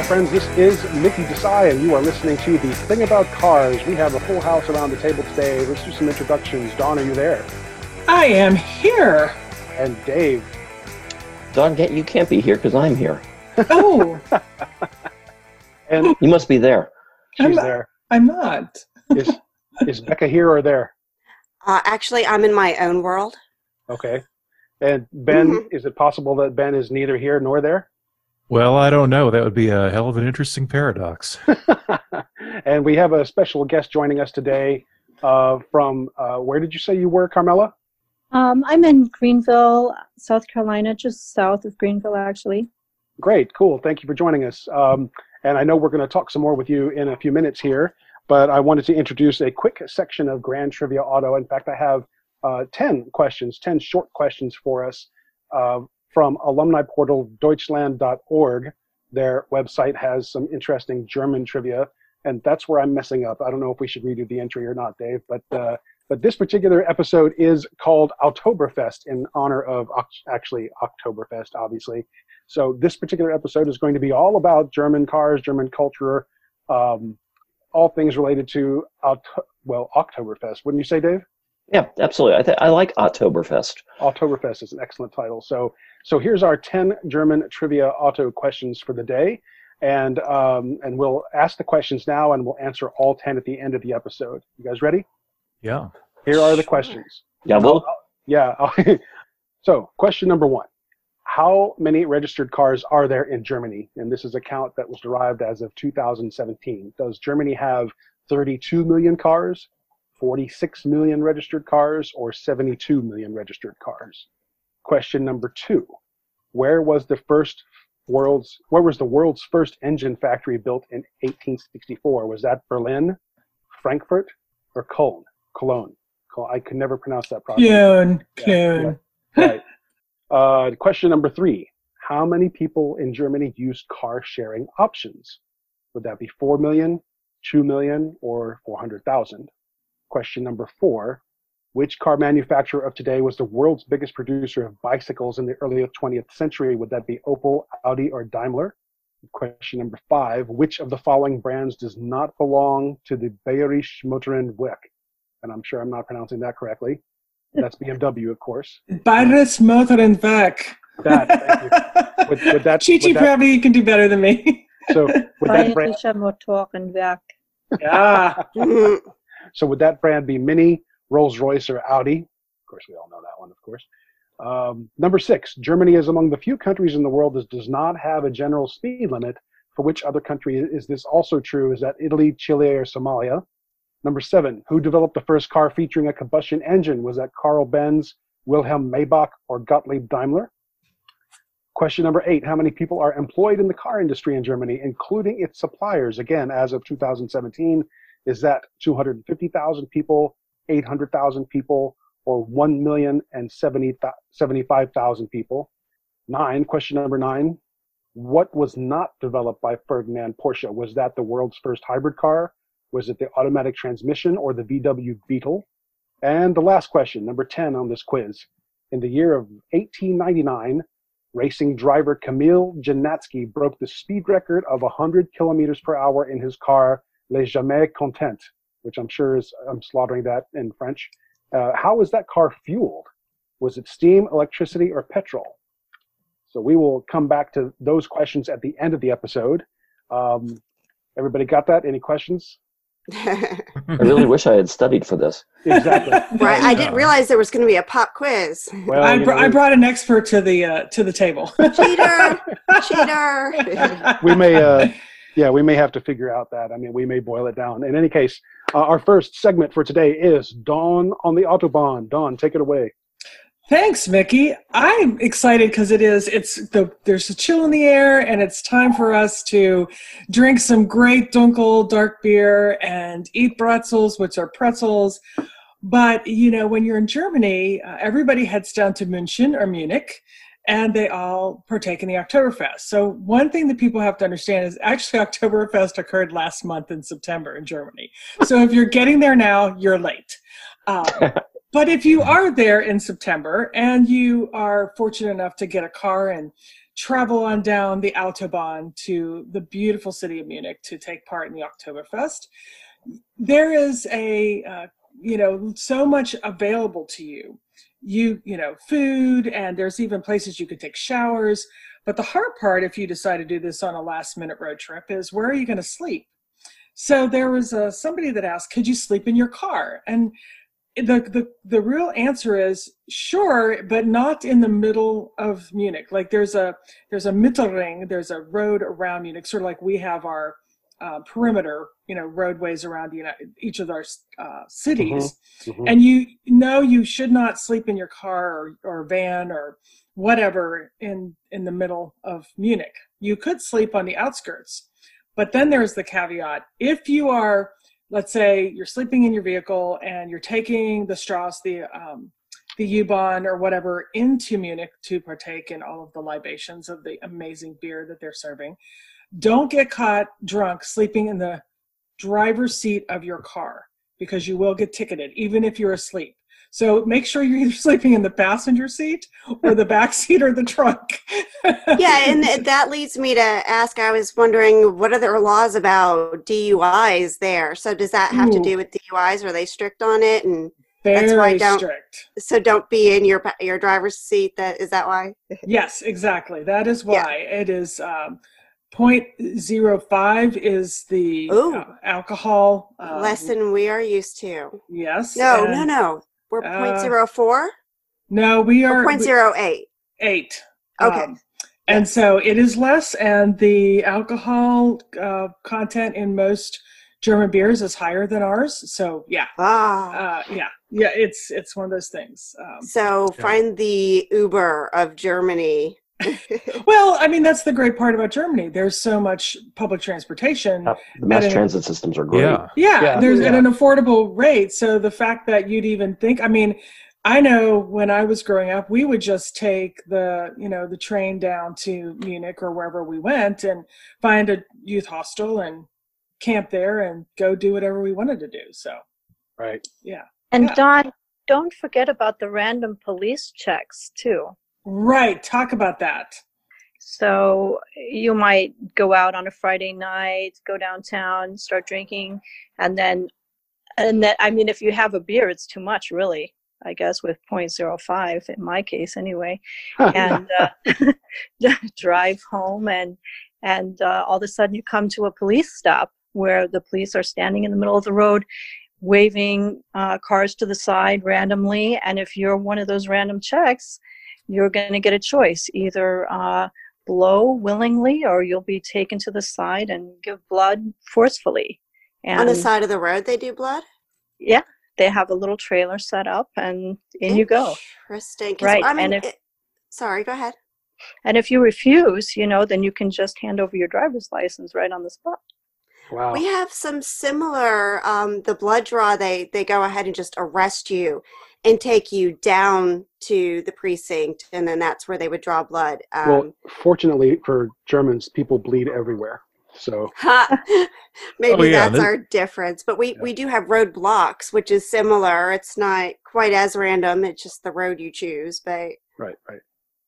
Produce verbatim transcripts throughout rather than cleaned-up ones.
friends. This is Mickey Desai, and you are listening to The Thing About Cars. We have a full house around the table today. Let's do some introductions. Dawn, are you there? I am here. And Dave. Dawn, you can't be here because I'm here. Oh. And you must be there. She's I'm, there. I'm not. Is, is Becca here or there? Uh, actually, I'm in my own world. Okay. And Ben, Mm-hmm. is it possible that Ben is neither here nor there? Well, I don't know. That would be a hell of an interesting paradox. And we have a special guest joining us today uh, from, uh, where did you say you were, Carmela? Um, I'm in Greenville, South Carolina, just south of Greenville, actually. Great, cool. Thank you for joining us. Um, and I know we're going to talk some more with you in a few minutes here, but I wanted to introduce a quick section of Grand Trivia Auto. In fact, I have uh, ten questions, ten short questions for us uh, from alumni portal Deutschland dot org. Their website has some interesting German trivia, and that's where I'm messing up. I don't know if we should redo the entry or not, Dave, but uh, but this particular episode is called Oktoberfest in honor of, actually, Oktoberfest, obviously. So this particular episode is going to be all about German cars, German culture, um, all things related to, well, Oktoberfest. Wouldn't you say, Dave? Yeah, absolutely. I, th- I like Oktoberfest. Oktoberfest is an excellent title. So so here's our ten German trivia auto questions for the day. And um, and we'll ask the questions now, and we'll answer all ten at the end of the episode. You guys ready? Yeah. Here are the questions. Yeah, well. Yeah. So question number one. How many registered cars are there in Germany? And this is a count that was derived as of two thousand seventeen. Does Germany have thirty-two million cars, forty-six million registered cars, or seventy-two million registered cars? Question number two. Where was the first world's where was the world's first engine factory built in eighteen sixty-four? Was that Berlin, Frankfurt, or Cologne? Cologne. Cologne. I could never pronounce that properly. Cologne. Yeah, Cologne. yeah, right. Uh, question number three. How many people in Germany use car sharing options? Would that be four million, two million, or four hundred thousand? Question number four. Which car manufacturer of today was the world's biggest producer of bicycles in the early twentieth century? Would that be Opel, Audi, or Daimler? Question number five. Which of the following brands does not belong to the Bayerische Motorenwerk? And I'm sure I'm not pronouncing that correctly. That's B M W, of course. Bayerische Motorenwerk. That, thank you. Would, would that, Chi-Chi would that, probably can do better than me. so would that brand, Bayerischer Motorenwerk. Yeah. so would that brand be Mini, Rolls-Royce, or Audi? Of course, we all know that one, of course. Um, number six, Germany is among the few countries in the world that does not have a general speed limit. For which other country is this also true? Is that Italy, Chile, or Somalia? Number seven, who developed the first car featuring a combustion engine? Was that Carl Benz, Wilhelm Maybach, or Gottlieb Daimler? Question number eight, how many people are employed in the car industry in Germany, including its suppliers? Again, as of two thousand seventeen, is that two hundred fifty thousand people, eight hundred thousand people, or one million seventy-five thousand people? Nine, question number nine, what was not developed by Ferdinand Porsche? Was that the world's first hybrid car? Was it the automatic transmission or the V W Beetle? And the last question, number ten on this quiz. In the year of eighteen ninety-nine, racing driver Kamil Janatsky broke the speed record of one hundred kilometers per hour in his car, Le Jamais Content, which I'm sure is, I'm slaughtering that in French. Uh, how was that car fueled? Was it steam, electricity, or petrol? So we will come back to those questions at the end of the episode. Um, everybody got that? Any questions? I really wish I had studied for this. Exactly. Right. I didn't realize there was going to be a pop quiz. Well, I, you br- know, I brought an expert to the uh, to the table. Cheater! Cheater! we may, uh, yeah, we may have to figure out that. I mean, we may boil it down. In any case, uh, our first segment for today is Dawn on the Autobahn. Dawn, take it away. Thanks, Mickey. I'm excited because it is. It's the there's a chill in the air, and it's time for us to drink some great dunkel dark beer and eat pretzels, which are pretzels. But you know, when you're in Germany, uh, everybody heads down to München or Munich, and they all partake in the Oktoberfest. So one thing that people have to understand is actually Oktoberfest occurred last month in September in Germany. So if you're getting there now, you're late. Um, But if you are there in September and you are fortunate enough to get a car and travel on down the Autobahn to the beautiful city of Munich to take part in the Oktoberfest. There is a, uh, you know, so much available to you. You, you know, food, and there's even places you could take showers. But the hard part, if you decide to do this on a last minute road trip, is where are you going to sleep? So there was uh, somebody that asked, could you sleep in your car? And the, the, the real answer is sure, but not in the middle of Munich. Like there's a, there's a Mittelring, there's a road around Munich, sort of like we have our uh, perimeter, you know, roadways around the United, each of our uh, cities. Mm-hmm. Mm-hmm. And you know you should not sleep in your car or, or van or whatever in, in the middle of Munich. You could sleep on the outskirts. But then there's the caveat. If you are, let's say you're sleeping in your vehicle and you're taking the Strauss, the um, the U-Bahn or whatever into Munich to partake in all of the libations of the amazing beer that they're serving, don't get caught drunk sleeping in the driver's seat of your car because you will get ticketed, even if you're asleep. So make sure you're either sleeping in the passenger seat or the back seat or the trunk. Yeah, and that leads me to ask, I was wondering, what are their laws about D U Is there? So does that have Ooh. to do with D U Is? Are they strict on it? And Very that's why don't, strict. So don't be in your your driver's seat. That is that why? Yes, exactly. That is why. Yeah. It is um, zero point zero five is the uh, alcohol. Um, Less than we are used to. Yes. No, no, no. We're zero point zero four? Uh, no, we are zero point zero eight. Eight. Okay. Um, and yes. So it is less, and the alcohol uh, content in most German beers is higher than ours. So yeah. Ah. Uh, yeah. Yeah, it's it's one of those things. Um, so yeah. Find the Uber of Germany. Well, I mean, that's the great part about Germany. There's so much public transportation. Uh, the mass transit systems are great. Yeah, yeah, yeah there's yeah. at an affordable rate. So the fact that you'd even think, I mean, I know when I was growing up, we would just take the, you know, the train down to Munich or wherever we went and find a youth hostel and camp there and go do whatever we wanted to do. So, right. Yeah. And yeah. Don, don't forget about the random police checks too. Right. Talk about that. So you might go out on a Friday night, go downtown, start drinking, and then, and then, I mean, if you have a beer, it's too much, really, I guess, with zero point zero five in my case anyway, and uh, drive home, and and uh, all of a sudden you come to a police stop where the police are standing in the middle of the road, waving uh, cars to the side randomly, and if you're one of those random checks, you're going to get a choice, either uh, blow willingly or you'll be taken to the side and give blood forcefully. And on the side of the road they do blood? Yeah, they have a little trailer set up and in you go. Interesting. Right. I mean, and if, it, sorry, go ahead. And if you refuse, you know, then you can just hand over your driver's license right on the spot. Wow. We have some similar, um, the blood draw, they, they go ahead and just arrest you and take you down to the precinct, and then that's where they would draw blood. Um, well, fortunately for Germans, people bleed everywhere. So maybe oh, yeah, that's this, our difference. But we, yeah. we do have roadblocks, which is similar. It's not quite as random. It's just the road you choose. But right, right.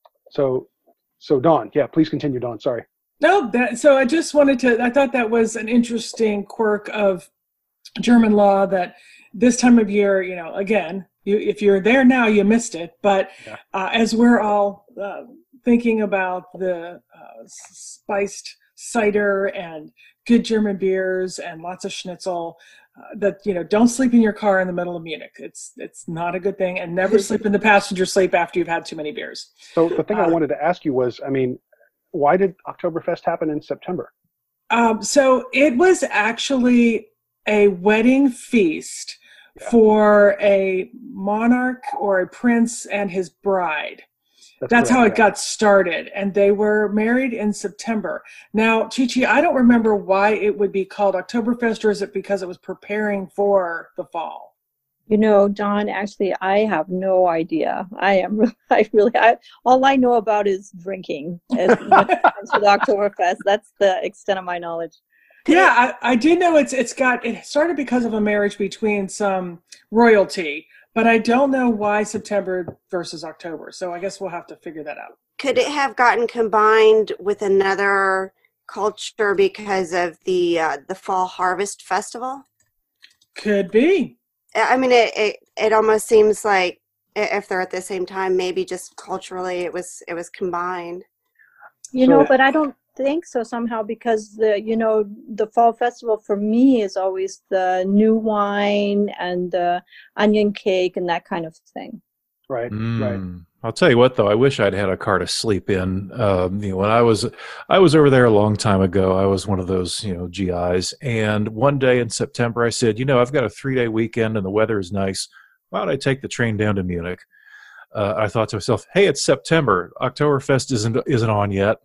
So, so Dawn, yeah, please continue, Dawn. Sorry. No, that, so I just wanted to, I thought that was an interesting quirk of German law that this time of year, you know, again, you, if you're there now, you missed it. But yeah. uh, as we're all uh, thinking about the uh, spiced cider and good German beers and lots of schnitzel, uh, that, you know, don't sleep in your car in the middle of Munich. It's it's not a good thing. And never sleep in the passenger seat after you've had too many beers. So the thing uh, I wanted to ask you was, I mean, why did Oktoberfest happen in September? Um, so it was actually a wedding feast yeah. for a monarch or a prince and his bride. That's, That's how it yeah. got started. And they were married in September. Now, Chi-Chi, I don't remember why it would be called Oktoberfest, or is it because it was preparing for the fall? You know, Dawn, actually, I have no idea. I am, I really, I, all I know about is drinking as much as it comes to the Oktoberfest. That's the extent of my knowledge. Yeah, I, I do know it's it's got, it started because of a marriage between some royalty, but I don't know why September versus October. So I guess we'll have to figure that out. could it have gotten combined with another culture because of the uh, the Fall Harvest Festival? Could be. I mean, it, it it almost seems like if they're at the same time, maybe just culturally it was it was combined. You So- know, but I don't think so somehow, because the you know the fall festival for me is always the new wine and the onion cake and that kind of thing. Right, right. Mm. I'll tell you what, though, I wish I'd had a car to sleep in. Um, you know, when I was, I was over there a long time ago. I was one of those, you know, G Is. And one day in September, I said, you know, I've got a three-day weekend and the weather is nice. Why don't I take the train down to Munich? Uh, I thought to myself, hey, it's September. Oktoberfest isn't isn't on yet.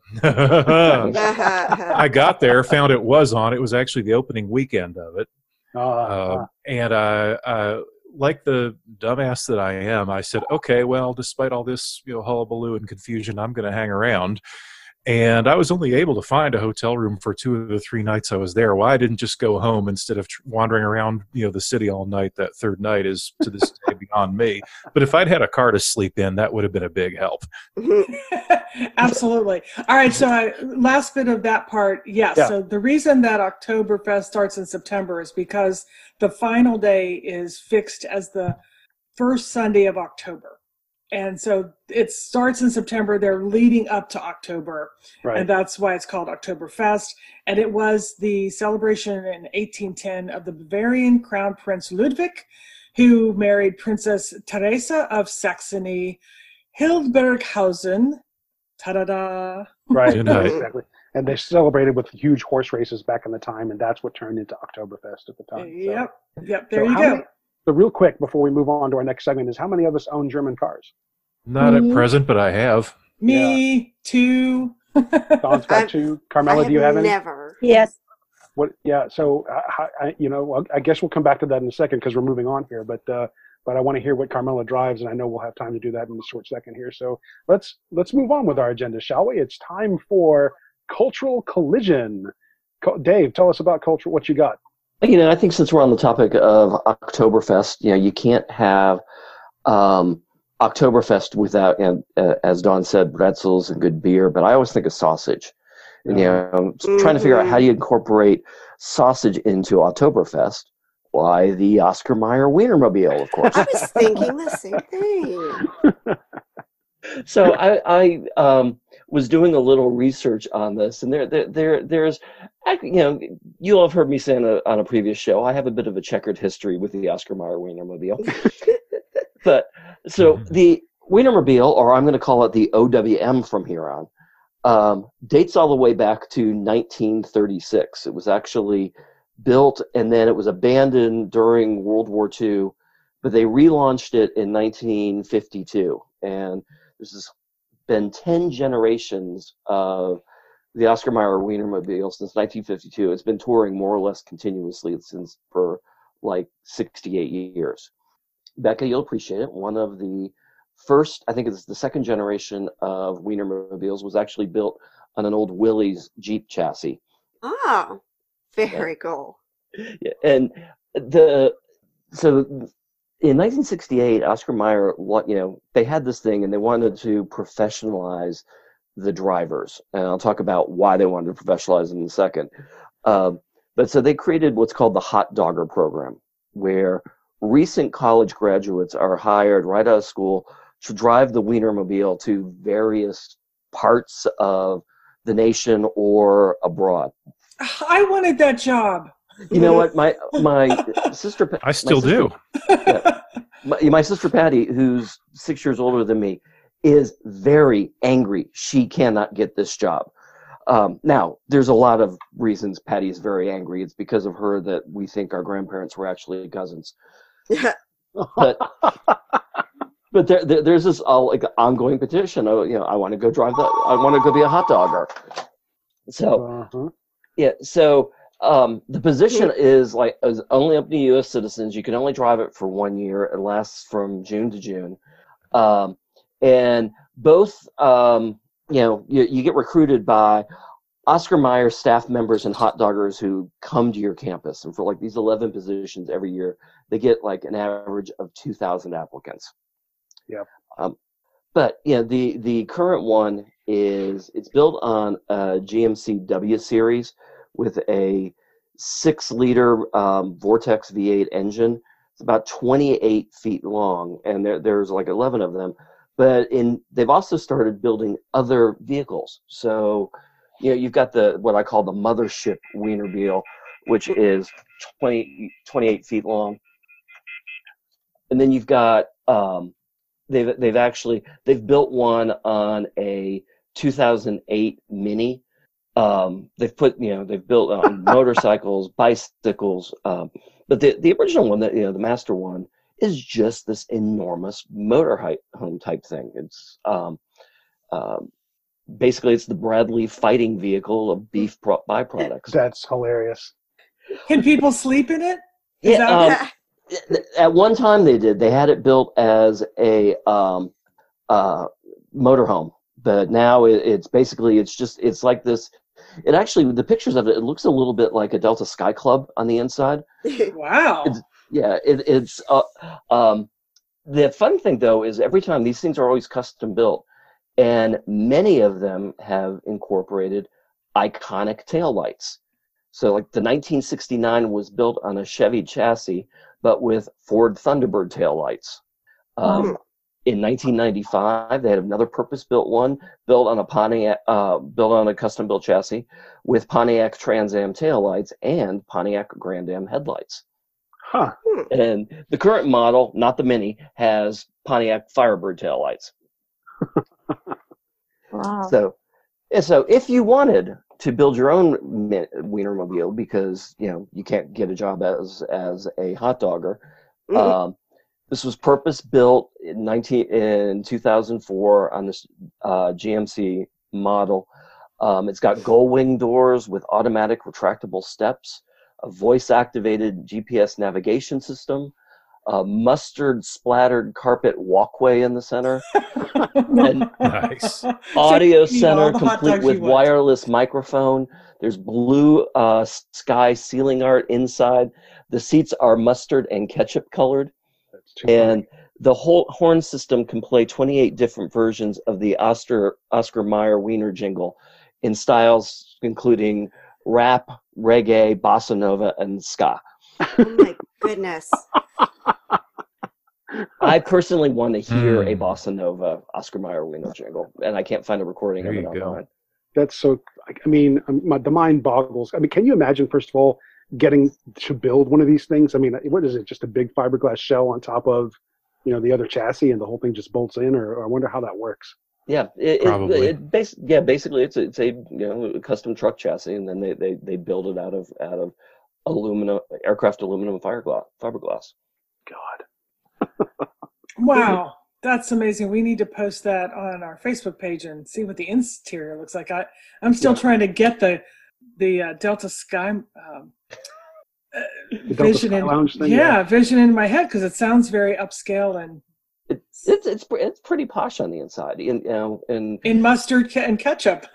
I got there, found it was on. It was actually the opening weekend of it. Uh, Uh, uh, and I, I, like the dumbass that I am, I said, okay, well, despite all this, you know, hullabaloo and confusion, I'm going to hang around. And I was only able to find a hotel room for two of the three nights I was there. Why I didn't just go home instead of tr- wandering around, you know, the city all night that third night is to this day beyond me. But if I'd had a car to sleep in, that would have been a big help. Absolutely. All right. So, I, last bit of that part. Yes. Yeah. So, the reason that Oktoberfest starts in September is because the final day is fixed as the first Sunday of October. And so it starts in September. They're leading up to October. right. And that's why it's called Oktoberfest. And it was the celebration in eighteen ten of the Bavarian Crown Prince Ludwig, who married Princess Teresa of Saxony Hildburghausen. Ta-da-da. Right, Good night. exactly. And they celebrated with huge horse races back in the time, and that's what turned into Oktoberfest at the time. So- Yep. Yep. so There you how go. many- so real quick, before we move on to our next segment, is how many of us own German cars? Not Mhm. at present, but I have. Me too. Don's got I've- two. I Carmela, have do you have any? never. Yes. What? Yeah. So, uh, how- I, you know, well, I guess we'll come back to that in a second because we're moving on here. But, uh, but I want to hear what Carmela drives, and I know we'll have time to do that in a short second here. So let's let's move on with our agenda, shall we? It's time for cultural collision. Co- Dave, tell us about culture. What you got? You know, I think since we're on the topic of Oktoberfest, you know, you can't have um, Oktoberfest without, you know, uh, as Don said, pretzels and good beer. But I always think of sausage. And, you know, I'm trying to figure out how do you incorporate sausage into Oktoberfest. Why, the Oscar Mayer Wienermobile, of course. I was thinking the same thing. So I, I um, was doing a little research on this, and there, there, there, there's, you know, you'll have heard me say on a, on a previous show, I have a bit of a checkered history with the Oscar Mayer Wienermobile. But so the Wienermobile, or I'm going to call it the O W M from here on, um, dates all the way back to nineteen thirty-six. It was actually built, and then it was abandoned during World War Two, but they relaunched it in nineteen fifty-two, and there's been ten generations of the Oscar Mayer Wienermobile since nineteen fifty-two. It's been touring more or less continuously since for like sixty-eight years. Becca, you'll appreciate it. One of the first, I think it's the second generation of Wienermobiles was actually built on an old Willys Jeep chassis. Oh, very cool. Yeah, and the so in nineteen sixty-eight, Oscar Mayer, you know, they had this thing and they wanted to professionalize the drivers, and I'll talk about why they wanted to professionalize them in a second. Uh, but so they created what's called the Hot Dogger program, where recent college graduates are hired right out of school to drive the Wienermobile to various parts of the nation or abroad. I wanted that job. You know what? My my sister. I still my sister, do. Yeah, my, my sister Patty, who's six years older than me, is very angry. She cannot get this job. Um, now, there's a lot of reasons Patty is very angry. It's because of her that we think our grandparents were actually cousins. But but there, there there's this all like ongoing petition. Oh, you know, I want to go drive the. I want to go be a hot dogger. So Uh-huh. yeah, so. Um, the position is like is only up to U S citizens. You can only drive it for one year. It lasts from June to June, um, and both um, you know you, you get recruited by Oscar Mayer staff members and hot doggers who come to your campus. And for like these eleven positions every year, they get like an average of two thousand applicants. Yep. Um, but yeah, the the current one is it's built on a G M C W series with a six liter um, Vortex V eight engine. It's about twenty-eight feet long, and there, there's like eleven of them. But in they've also started building other vehicles. So, you know, you've got the what I call the mothership Wienermobile, which is twenty, twenty-eight feet long. And then you've got um, they've they've actually they've built one on a two thousand eight Mini. Um, they've put you know they've built on motorcycles, bicycles, um, but the the original one, that you know the master one, is just this enormous motorhome type thing. It's um, um, basically it's the Bradley fighting vehicle of beef pro- byproducts. That's hilarious. Can people sleep in it? Is Yeah, that- um, at one time they did. They had it built as a um, uh, motorhome, but now it, it's basically it's just it's like this. It actually the pictures of it, it looks a little bit like a Delta Sky Club on the inside. Wow. It's, yeah, it, it's uh, um, the fun thing though is every time these things are always custom built, and many of them have incorporated iconic taillights. So like the nineteen sixty-nine was built on a Chevy chassis, but with Ford Thunderbird taillights. Um, Hmm. In nineteen ninety-five, they had another purpose-built one built on a Pontiac, uh, built on a custom-built chassis with Pontiac Trans Am taillights and Pontiac Grand Am headlights. Huh. And the current model, not the Mini, has Pontiac Firebird taillights. Wow. So, and so if you wanted to build your own mi- Wienermobile because you know you can't get a job as as a hot dogger, Mhm. um, this was purpose built in nineteen in two thousand four on this uh, G M C model. Um, it's got gull wing doors with automatic retractable steps, a voice activated G P S navigation system, a mustard splattered carpet walkway in the center, and Nice. audio So you can eat all center the hot complete dogs with you want. wireless microphone. There's blue uh, sky ceiling art inside. The seats are mustard and ketchup colored, That's too and the whole horn system can play twenty-eight different versions of the Oscar Oscar Mayer Wiener jingle in styles including rap, reggae, bossa nova, and ska. Oh my goodness. I personally want to hear a Hmm. bossa nova Oscar Mayer Wiener jingle, and I can't find a recording There of it you go. online. That's so. I mean, um, my, the mind boggles. I mean, can you imagine? First of all, getting to build one of these things. I mean, what is it? Just a big fiberglass shell on top of, you know, the other chassis, and the whole thing just bolts in. Or, or I wonder how that works. Yeah, it, it, Probably. it bas- yeah, basically it's a, it's a you know a custom truck chassis, and then they, they, they build it out of out of aluminum aircraft aluminum fiberglass fiberglass. God. Wow, that's amazing. We need to post that on our Facebook page and see what the interior looks like. I, I'm still Yeah. trying to get the the uh, Delta Sky um, uh, The Delta vision Sky in, Lounge thing. yeah, vision in my head because it sounds very upscale and It, it's it's pre- it's pretty posh on the inside, and you know, and in mustard ke- and ketchup.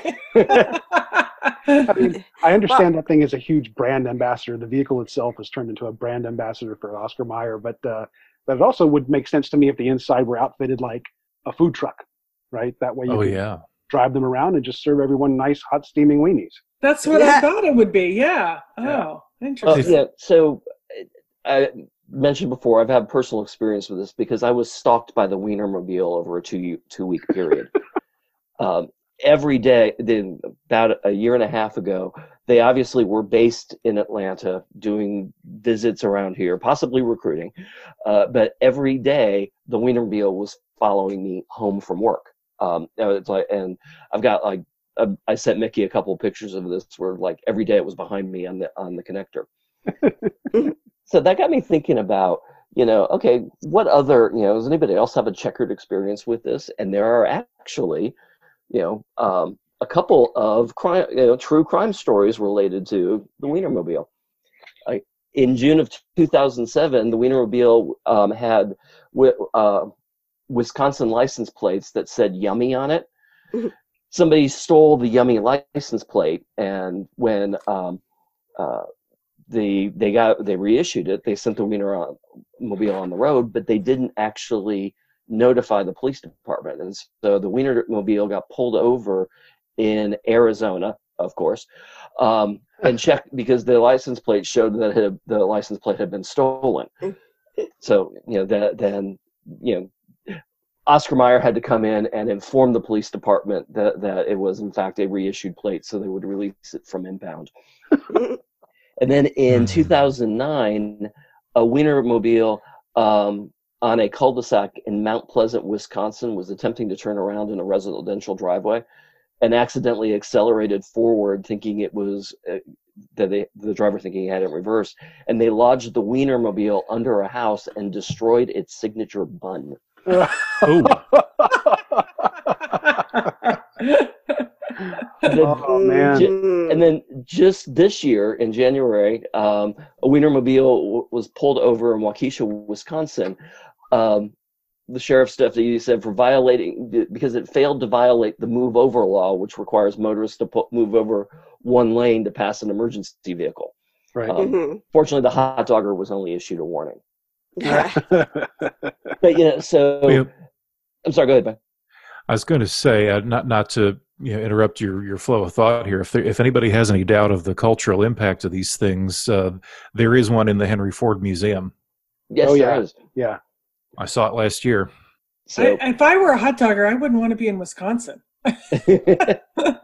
I mean, I understand that thing is a huge brand ambassador. The vehicle itself has turned into a brand ambassador for Oscar Mayer, but uh, but it also would make sense to me if the inside were outfitted like a food truck, right? That way you Oh could yeah. drive them around and just serve everyone nice, hot, steaming weenies. That's what Yeah. I thought it would be. Yeah. Oh, Yeah. uh, interesting. yeah. So I mentioned before, I've had personal experience with this because I was stalked by the Wienermobile over a two two week period. um, every day, then about a year and a half ago, they obviously were based in Atlanta doing visits around here, possibly recruiting. Uh, but every day, the Wienermobile was following me home from work. Um, you know, it's like, and I've got like, uh, I sent Mickey a couple of pictures of this where like every day it was behind me on the on the connector. So that got me thinking about, you know, okay, what other, you know, does anybody else have a checkered experience with this? And there are actually, you know, um, a couple of crime, you know, true crime stories related to the Wienermobile. Like in June of two thousand seven, the Wienermobile um, had wi- uh, Wisconsin license plates that said "Yummy" on it. Somebody stole the Yummy license plate, and when um, uh, the they got they reissued it, they sent the Wiener on, mobile on the road, but they didn't actually notify the police department. And so the Wienermobile got pulled over in Arizona, of course, um, and checked because the license plate showed that it had, the license plate had been stolen. So, you know, that, then, you know, Oscar Mayer had to come in and inform the police department that, that it was, in fact, a reissued plate, so they would release it from impound. And then in two thousand nine, a Wienermobile um, on a cul-de-sac in Mount Pleasant, Wisconsin, was attempting to turn around in a residential driveway and accidentally accelerated forward, thinking it was uh, that they, the driver thinking he had it reversed, and they lodged the Wienermobile under a house and destroyed its signature bun. Oh. Oh, man. Ju- and then just this year in January, um, a Wienermobile w- was pulled over in Waukesha, Wisconsin. Um, the sheriff's deputy said for violating, because it failed to violate the move over law, which requires motorists to put, move over one lane to pass an emergency vehicle. Right. Um, Mhm. Fortunately, the hot dogger was only issued a warning. Yeah. But, you know, so Yeah. I'm sorry, go ahead, Ben. I was going to say, uh, not not to you know, interrupt your, your flow of thought here. If there, if anybody has any doubt of the cultural impact of these things, uh, there is one in the Henry Ford Museum. Yes, Oh, there yeah. is. Yeah. I saw it last year. So, I, if I were a hot dogger, I wouldn't want to be in Wisconsin. I,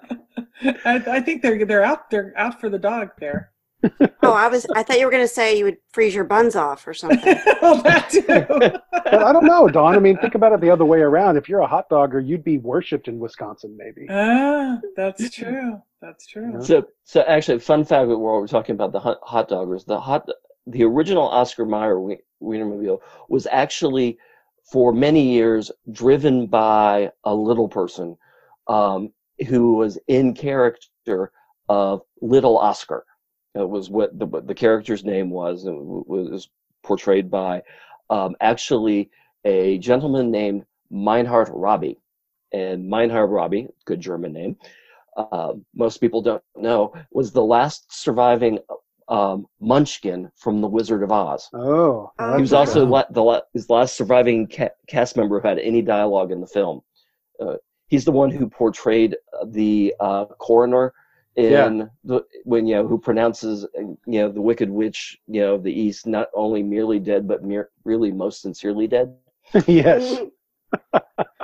I think they're they're out they're out for the dog there. Oh, I was. I thought you were going to say you would freeze your buns off or something. Well, that too. But I don't know, Don. I mean, think about it the other way around. If you're a hot dogger, you'd be worshipped in Wisconsin, maybe. Ah, that's true. That's true. So, so actually, fun fact: while we're talking about the hot, hot doggers, the hot, the original Oscar Mayer Wien- Wienermobile was actually, for many years, driven by a little person, um, who was in character of Little Oscar. It was what the what the character's name was, and was portrayed by, um, actually a gentleman named Meinhard Robbie, and Meinhard Robbie, good German name. Uh, most people don't know, was the last surviving um, Munchkin from The Wizard of Oz. Oh. Oh, He was okay. also la- the la- his last surviving ca- cast member who had any dialogue in the film. Uh, he's the one who portrayed uh, the uh, coroner in Yeah. the when you know who pronounces uh, you know the Wicked Witch, you know, of the East, not only merely dead but mere- really most sincerely dead. Yes. Wow,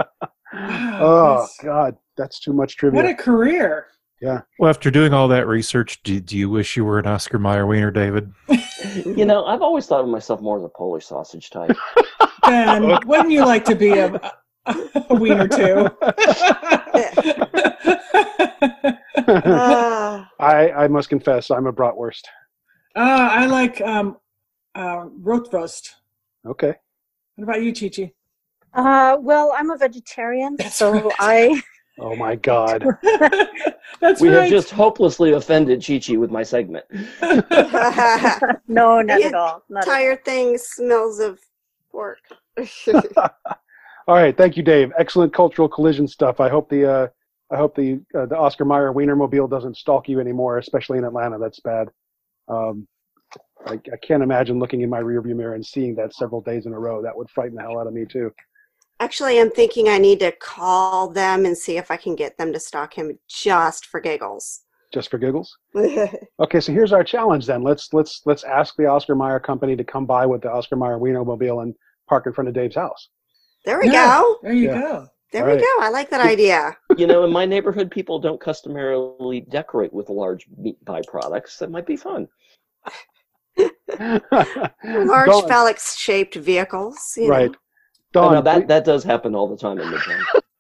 Oh, that's- God. That's too much trivia. What a career. Yeah. Well, after doing all that research, do, do you wish you were an Oscar Mayer Wiener, David? You know, I've always thought of myself more as a Polish sausage type. Ben, wouldn't you like to be a, a wiener too? Ah. I, I must confess, I'm a bratwurst. Uh, I like um, uh, Rotwurst. Okay. What about you, Chi-Chi? Uh, well, I'm a vegetarian, That's so right. I Oh, my God. That's We right. have just hopelessly offended Chi-Chi with my segment. no, not Yeah, at all. Not at all. Tire thing smells of pork. All right. Thank you, Dave. Excellent cultural collision stuff. I hope the uh, I hope the uh, the Oscar Mayer Wienermobile doesn't stalk you anymore, especially in Atlanta. That's bad. Um, I, I can't imagine looking in my rearview mirror and seeing that several days in a row. That would frighten the hell out of me, too. Actually, I'm thinking I need to call them and see if I can get them to stalk him just for giggles. Just for giggles. Okay, so here's our challenge then. Let's let's let's ask the Oscar Mayer company to come by with the Oscar Mayer Wienermobile and park in front of Dave's house. There we Yeah, go. There you Yeah. go. There All we right. go. I like that idea. You know, in my neighborhood, people don't customarily decorate with large meat byproducts. That might be fun. Large Dawn, phallic-shaped vehicles. You right. Oh, Dawn, no, that, please- that does happen all the time in Midtown.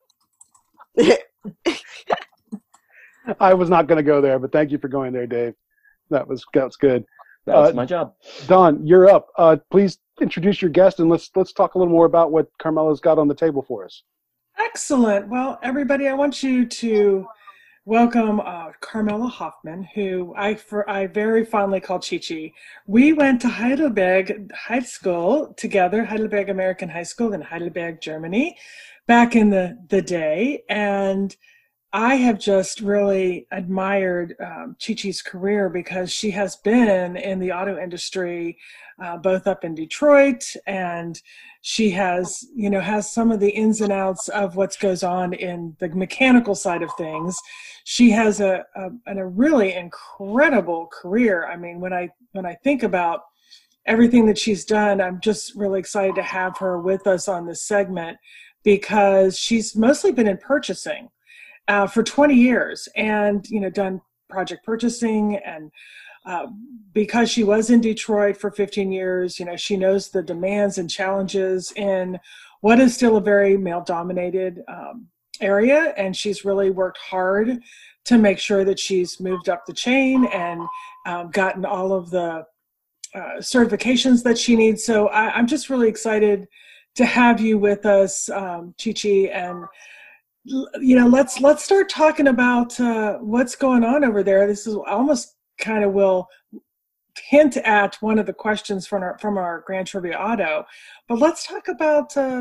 know. I was not going to go there, but thank you for going there, Dave. That was that's good. That's Uh, my job. Don, you're up. Uh, please introduce your guest and let's let's talk a little more about what Carmela's got on the table for us. Excellent. Well, everybody, I want you to welcome uh, Carmela Hoffman, who I for I very fondly call Chi-Chi. We went to Heidelberg High School together, Heidelberg American High School in Heidelberg, Germany, back in the, the day. And I have just really admired um, Chi-Chi's career because she has been in the auto industry, uh, both up in Detroit, and she has, you know, has some of the ins and outs of what goes on in the mechanical side of things. She has a, a, a really incredible career. I mean, when I when I think about everything that she's done, I'm just really excited to have her with us on this segment because she's mostly been in purchasing. Uh, for twenty years, and you know, done project purchasing, and uh, because she was in Detroit for fifteen years, you know, she knows the demands and challenges in what is still a very male-dominated um, area, and she's really worked hard to make sure that she's moved up the chain and um, gotten all of the uh, certifications that she needs. So I, I'm just really excited to have you with us, um, Chi-Chi, and you know, let's let's start talking about uh, what's going on over there. This is almost kind of will hint at one of the questions from our from our Grand Trivia Auto, but let's talk about uh,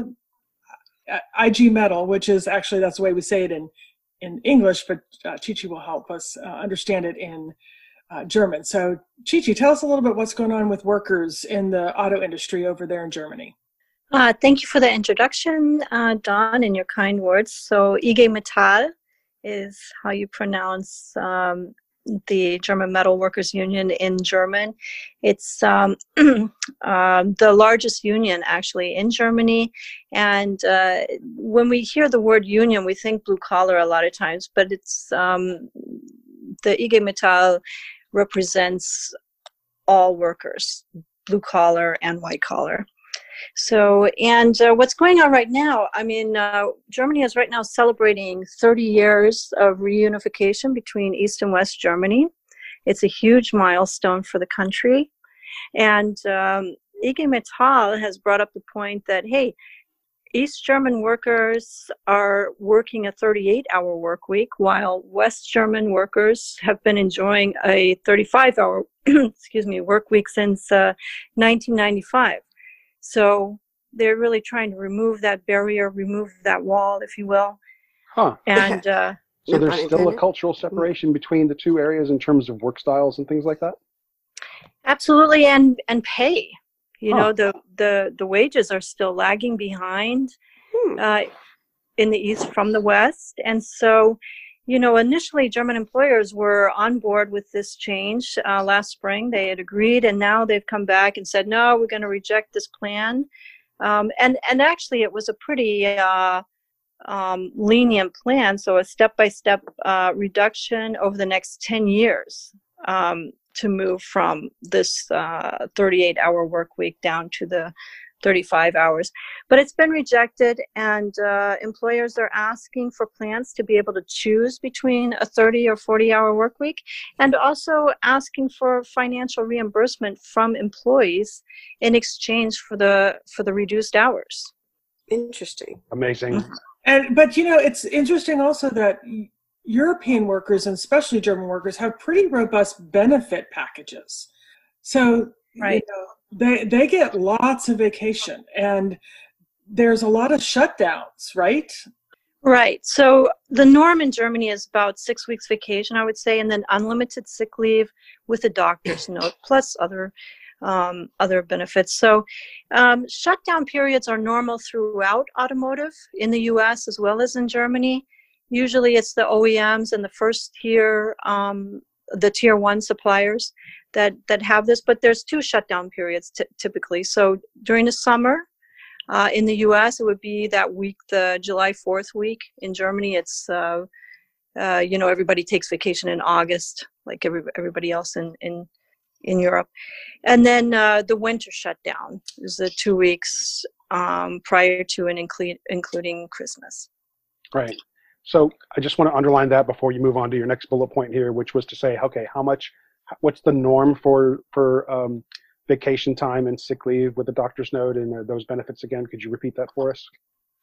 I G Metall, which is actually that's the way we say it in in English, but uh, Chi-Chi will help us uh, understand it in uh, German. So, Chi-Chi, tell us a little bit what's going on with workers in the auto industry over there in Germany. Uh, thank you for the introduction, uh, Dawn, and your kind words. So, I G Metall is how you pronounce um, the German Metal Workers Union in German. It's um, uh, the largest union, actually, in Germany. And uh, when we hear the word union, we think blue collar a lot of times, but it's um, the I G Metall represents all workers, blue collar and white collar. So, and uh, what's going on right now, I mean, uh, Germany is right now celebrating thirty years of reunification between East and West Germany. It's a huge milestone for the country. And um, I G Metall has brought up the point that, hey, East German workers are working a thirty-eight hour work week, while West German workers have been enjoying a thirty-five hour excuse me, work week since uh, nineteen ninety-five. So they're really trying to remove that barrier, remove that wall, if you will. Huh. And uh, so No there's pun still a intended. cultural separation between the two areas in terms of work styles and things like that? absolutely, and and pay. You Huh. know, the the the wages are still lagging behind Hmm. uh, in the East from the West, and so. You know, initially German employers were on board with this change uh, last spring. They had agreed, and now they've come back and said, no, we're going to reject this plan. Um, and, and actually, it was a pretty uh, um, lenient plan, so a step-by-step uh, reduction over the next ten years um, to move from this uh, thirty-eight hour work week down to the thirty-five hours. But it's been rejected, and uh, employers are asking for plans to be able to choose between a thirty or forty hour work week, and also asking for financial reimbursement from employees in exchange for the for the reduced hours. Interesting. Amazing. And but you know, it's interesting also that European workers and especially German workers have pretty robust benefit packages. So Right. you know, they they get lots of vacation, and there's a lot of shutdowns, right? Right. So the norm in Germany is about six weeks vacation, I would say, and then unlimited sick leave with a doctor's note, plus other um, other benefits. So um, shutdown periods are normal throughout automotive in the U S as well as in Germany. Usually it's the O E Ms and the first tier, um, the tier one suppliers that, that have this, but there's two shutdown periods t- typically. So during the summer, Uh, in the U S, it would be that week, the July fourth week. In Germany, it's, uh, uh, you know, everybody takes vacation in August, like every, everybody else in, in, in Europe. And then uh, the winter shutdown is the two weeks um, prior to and include, including Christmas. Right. So I just want to underline that before you move on to your next bullet point here, which was to say, okay, how much, what's the norm for, for um, vacation time and sick leave with the doctor's note and uh, those benefits again? Could you repeat that for us?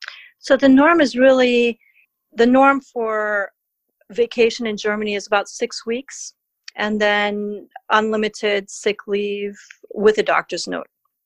So the norm is really, the norm for vacation in Germany is about six weeks, and then unlimited sick leave with a doctor's note.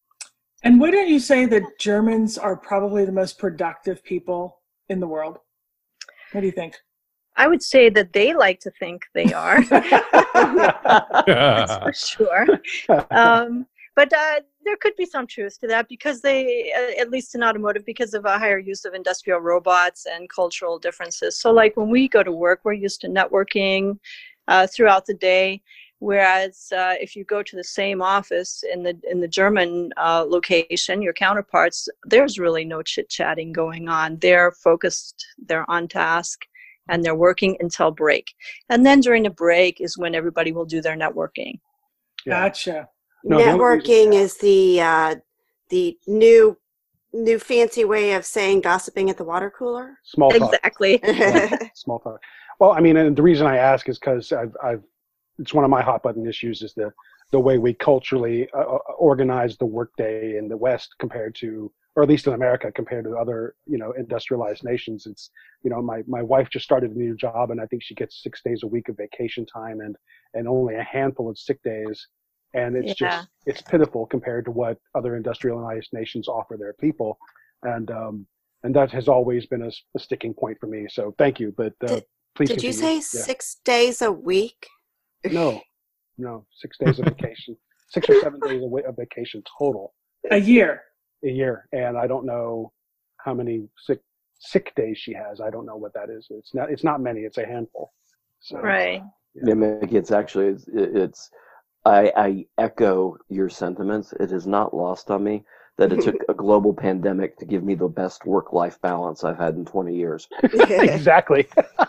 And wouldn't you say that Germans are probably the most productive people in the world? What do you think? I would say that they like to think they are. That's for sure. Um, but uh, there could be some truth to that because they, uh, at least in automotive, because of a higher use of industrial robots and cultural differences. So like when we go to work, we're used to networking uh, throughout the day. Whereas uh, if you go to the same office in the in the German uh, location, your counterparts, there's really no chit-chatting going on. They're focused, they're on task, and they're working until break. And then during the break is when everybody will do their networking. Gotcha. No, the only Networking reason- is the uh, the new new fancy way of saying gossiping at the water cooler. Small talk. Exactly. Small talk. Well, I mean, and the reason I ask is because I've, I've, it's one of my hot button issues is the, the way we culturally uh, organize the workday in the West compared to, or at least in America compared to other, you know, industrialized nations. It's, you know, my, my wife just started a new job and I think she gets six days a week of vacation time and, and only a handful of sick days. And it's Yeah. just, it's pitiful compared to what other industrialized nations offer their people. And, um, and that has always been a, a sticking point for me. So thank you, but uh, Did- please Did you continue. say Yeah. six days a week? No, no, six days of vacation, six or seven days of wa- of vacation total A year. a year. And I don't know how many sick, sick days she has. I don't know what that is. It's not, it's not many, it's a handful. So, Right. Yeah, Mickey, it's actually it's, it's I, I echo your sentiments. It is not lost on me that it took a global pandemic to give me the best work-life balance I've had in twenty years. exactly.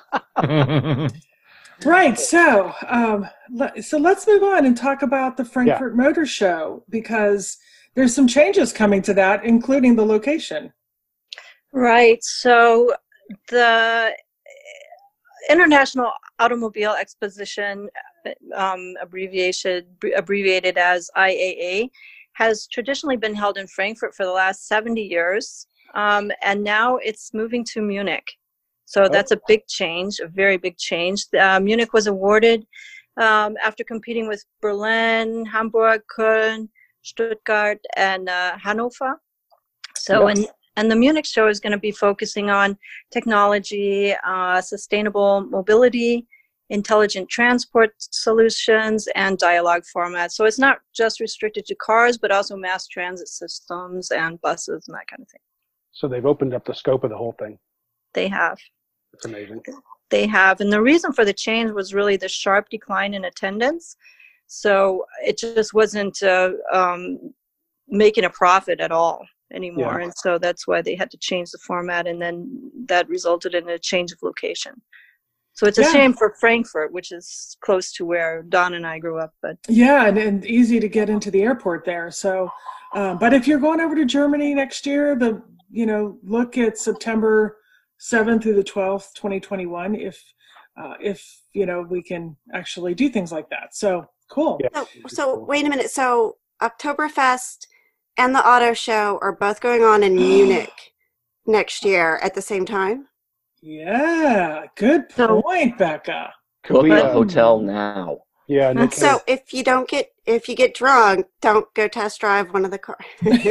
Right. So, um, le- so let's move on and talk about the Frankfurt Motor Show because there's some changes coming to that, including the location. Right. So the International Automobile Exposition, um, abbreviation abbreviated as I A A, has traditionally been held in Frankfurt for the last seventy years, um, and now it's moving to Munich. So that's a big change, a very big change. Uh, Munich was awarded um, after competing with Berlin, Hamburg, Köln, Stuttgart, and uh, Hanover. So, Yeah. and, and the Munich show is going to be focusing on technology, uh, sustainable mobility, intelligent transport solutions, and dialogue formats. So it's not just restricted to cars, but also mass transit systems and buses and that kind of thing. So they've opened up the scope of the whole thing. They have. It's amazing. They have. And the reason for the change was really the sharp decline in attendance. So it just wasn't uh, um, making a profit at all anymore. Yeah. And so that's why they had to change the format. And then that resulted in a change of location. So it's a Yeah. shame for Frankfurt, which is close to where Don and I grew up. But Yeah, and, and easy to get into the airport there. So, uh, but if you're going over to Germany next year, the you know look at September seventh through the twelfth, twenty twenty-one. If uh, if you know we can actually do things like that. So cool. Yeah. So, so wait a minute. So Oktoberfest and the auto show are both going on in Munich next year at the same time? Yeah, good So- point, Becca. Could Book we, a uh, hotel now. yeah, Nick, So if you don't get if you get drunk, don't go test drive one of the cars.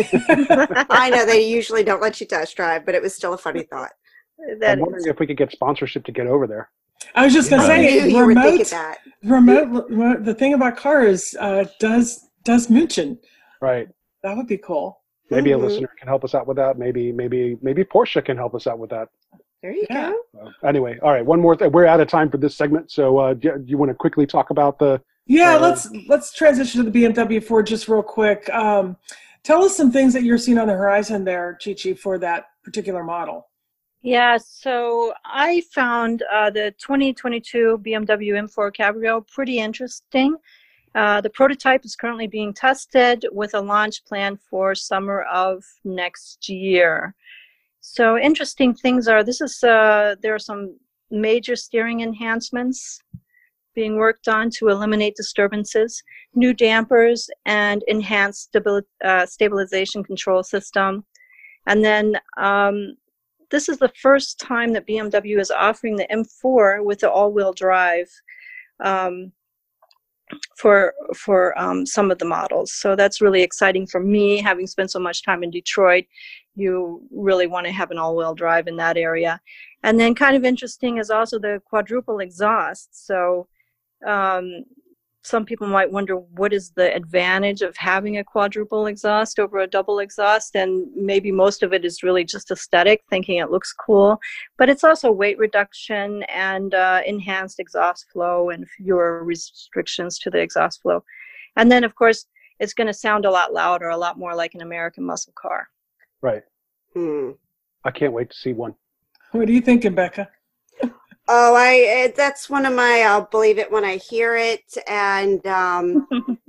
I know they usually don't let you test drive, but it was still a funny thought. that I'm wondering is, if we could get sponsorship to get over there. I was just gonna Yeah. I say knew you were thinking remote. that. Remote. remote- The thing about cars uh, does does München. Right. That would be cool. Maybe a Mhm. listener can help us out with that. Maybe, maybe, maybe Porsche can help us out with that. There you Yeah. go. Uh, anyway, all right. One more thing. We're out of time for this segment. So, uh, do, do you want to quickly talk about the? Yeah, Uh, let's let's transition to the B M W Ford just real quick. Um, tell us some things that you're seeing on the horizon there, Chi-Chi, for that particular model. yeah, so I found uh, the twenty twenty-two B M W M four Cabrio pretty interesting. Uh, the prototype is currently being tested with a launch plan for summer of next year. So interesting things are, this is, uh, there are some major steering enhancements being worked on to eliminate disturbances, new dampers, and enhanced stabil- uh, stabilization control system. And then um, this is the first time that B M W is offering the M four with the all-wheel drive. Um, for for um, some of the models. So that's really exciting for me, having spent so much time in Detroit. You really want to have an all-wheel drive in that area. And then kind of interesting is also the quadruple exhaust. So um, some people might wonder, what is the advantage of having a quadruple exhaust over a double exhaust? And maybe most of it is really just aesthetic, thinking it looks cool. But it's also weight reduction and uh, enhanced exhaust flow and fewer restrictions to the exhaust flow. And then, of course, it's going to sound a lot louder, a lot more like an American muscle car. Right. Hmm. I can't wait to see one. What are you thinking, Becca? Oh, I it, that's one of my I'll believe it when I hear it. And um,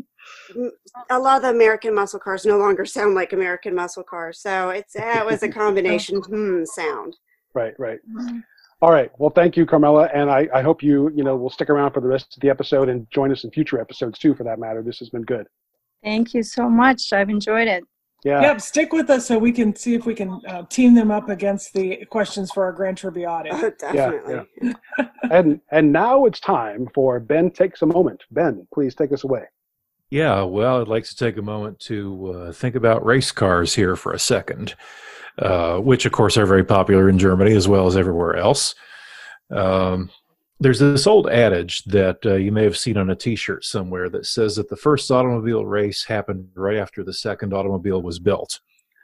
a lot of the American muscle cars no longer sound like American muscle cars. So it's it was a combination hmm sound. Right, right. All right. Well, thank you, Carmela, and I, I hope you you know will stick around for the rest of the episode and join us in future episodes too, for that matter. This has been good. Thank you so much. I've enjoyed it. Yeah. Yep, stick with us so we can see if we can uh, team them up against the questions for our Grand Trivia audit. Oh, definitely. Yeah, yeah. and and now it's time for Ben Takes a Moment. Ben, please take us away. Yeah, well, I'd like to take a moment to uh, think about race cars here for a second, uh, which, of course, are very popular in Germany as well as everywhere else. Um, there's this old adage that uh, you may have seen on a T-shirt somewhere that says that the first automobile race happened right after the second automobile was built.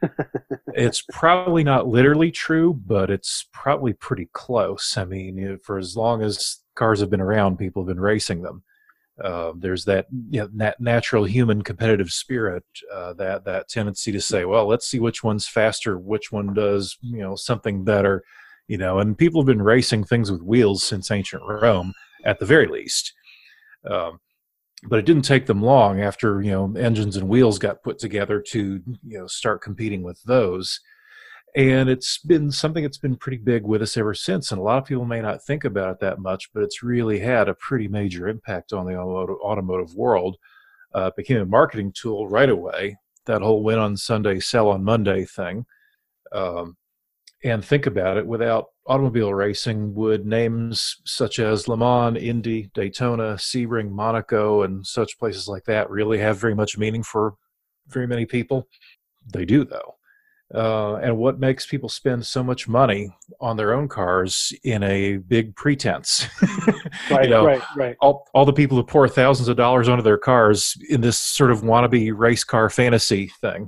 It's probably not literally true, but it's probably pretty close. I mean, you know, for as long as cars have been around, people have been racing them. Uh, there's that, you know, nat- natural human competitive spirit, uh, that that tendency to say, well, let's see which one's faster, which one does, you know, something better, you know. And people have been racing things with wheels since ancient Rome, at the very least. Um, but it didn't take them long after, you know, engines and wheels got put together to, you know, start competing with those. And it's been something that's been pretty big with us ever since. And a lot of people may not think about it that much, but it's really had a pretty major impact on the automotive, automotive world. Uh, it became a marketing tool right away, that whole win on Sunday, sell on Monday thing. Um, and think about it, without automobile racing, would names such as Le Mans, Indy, Daytona, Sebring, Monaco, and such places like that really have very much meaning for very many people? They do, though. Uh, and what makes people spend so much money on their own cars in a big pretense? Right, you know, right, right. All, all the people who pour thousands of dollars onto their cars in this sort of wannabe race car fantasy thing.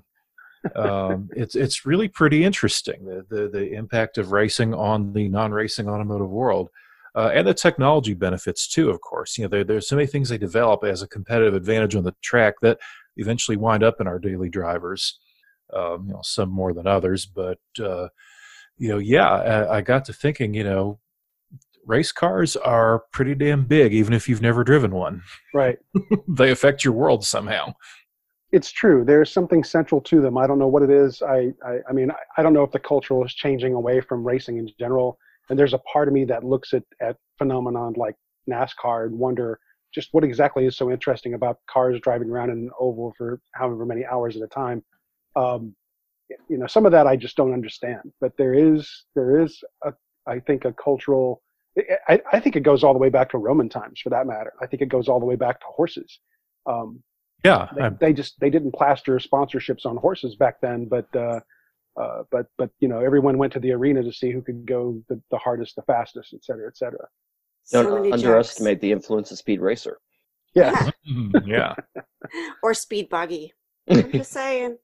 um, it's it's really pretty interesting, the, the, the impact of racing on the non-racing automotive world. Uh, and the technology benefits, too, of course. You know, there, there's so many things they develop as a competitive advantage on the track that eventually wind up in our daily drivers. Um, you know, some more than others, but uh, you know, yeah, I, I got to thinking, you know, race cars are pretty damn big, even if you've never driven one. Right. They affect your world somehow. It's true. There's something central to them. I don't know what it is. I, I, I mean, I, I don't know if the culture is changing away from racing in general. And there's a part of me that looks at, at phenomenon like NASCAR and wonder just what exactly is so interesting about cars driving around in an oval for however many hours at a time. Um, you know, some of that I just don't understand, but there is, there is, a, I think, a cultural, I, I think it goes all the way back to Roman times, for that matter. I think it goes all the way back to horses. Um, yeah. They, they just, they didn't plaster sponsorships on horses back then, but, uh, uh, but, but, you know, everyone went to the arena to see who could go the, the hardest, the fastest, et cetera, et cetera. Don't So many underestimate the influence of Speed Racer. Yeah. Yeah. Or speed buggy. I'm just saying.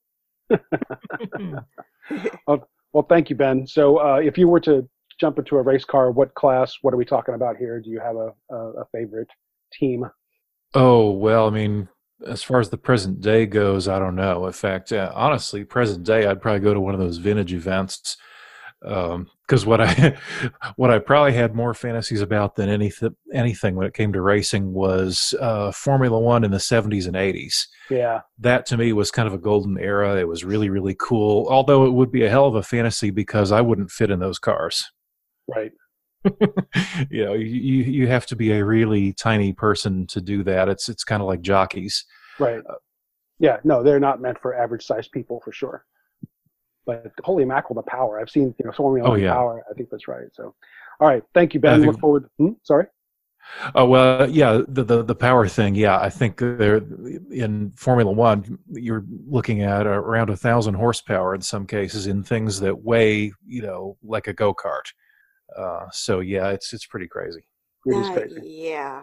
well, well, thank you, Ben. So uh, if you were to jump into a race car, what class, what are we talking about here? Do you have a, a, a favorite team? Oh, well, I mean, as far as the present day goes, I don't know. In fact, uh, honestly, present day, I'd probably go to one of those vintage events. Because um, what I what I probably had more fantasies about than anything anything when it came to racing was uh, Formula One in the seventies and eighties. Yeah, that to me was kind of a golden era. It was really, really cool. Although it would be a hell of a fantasy because I wouldn't fit in those cars. Right. you know, you you have to be a really tiny person to do that. It's it's kind of like jockeys. Right. Uh, yeah. No, they're not meant for average sized people for sure. But holy mackerel, the power! I've seen, you know, Formula One oh, yeah. power. I think that's right. So, all right, thank you, Ben. Think, Look forward. Hmm? Sorry. Oh well, yeah, the, the the power thing. Yeah, I think they're in Formula One. You're looking at around a thousand horsepower in some cases in things that weigh, you know, like a go kart. Uh, so yeah, it's it's pretty crazy. It is Uh, crazy. yeah.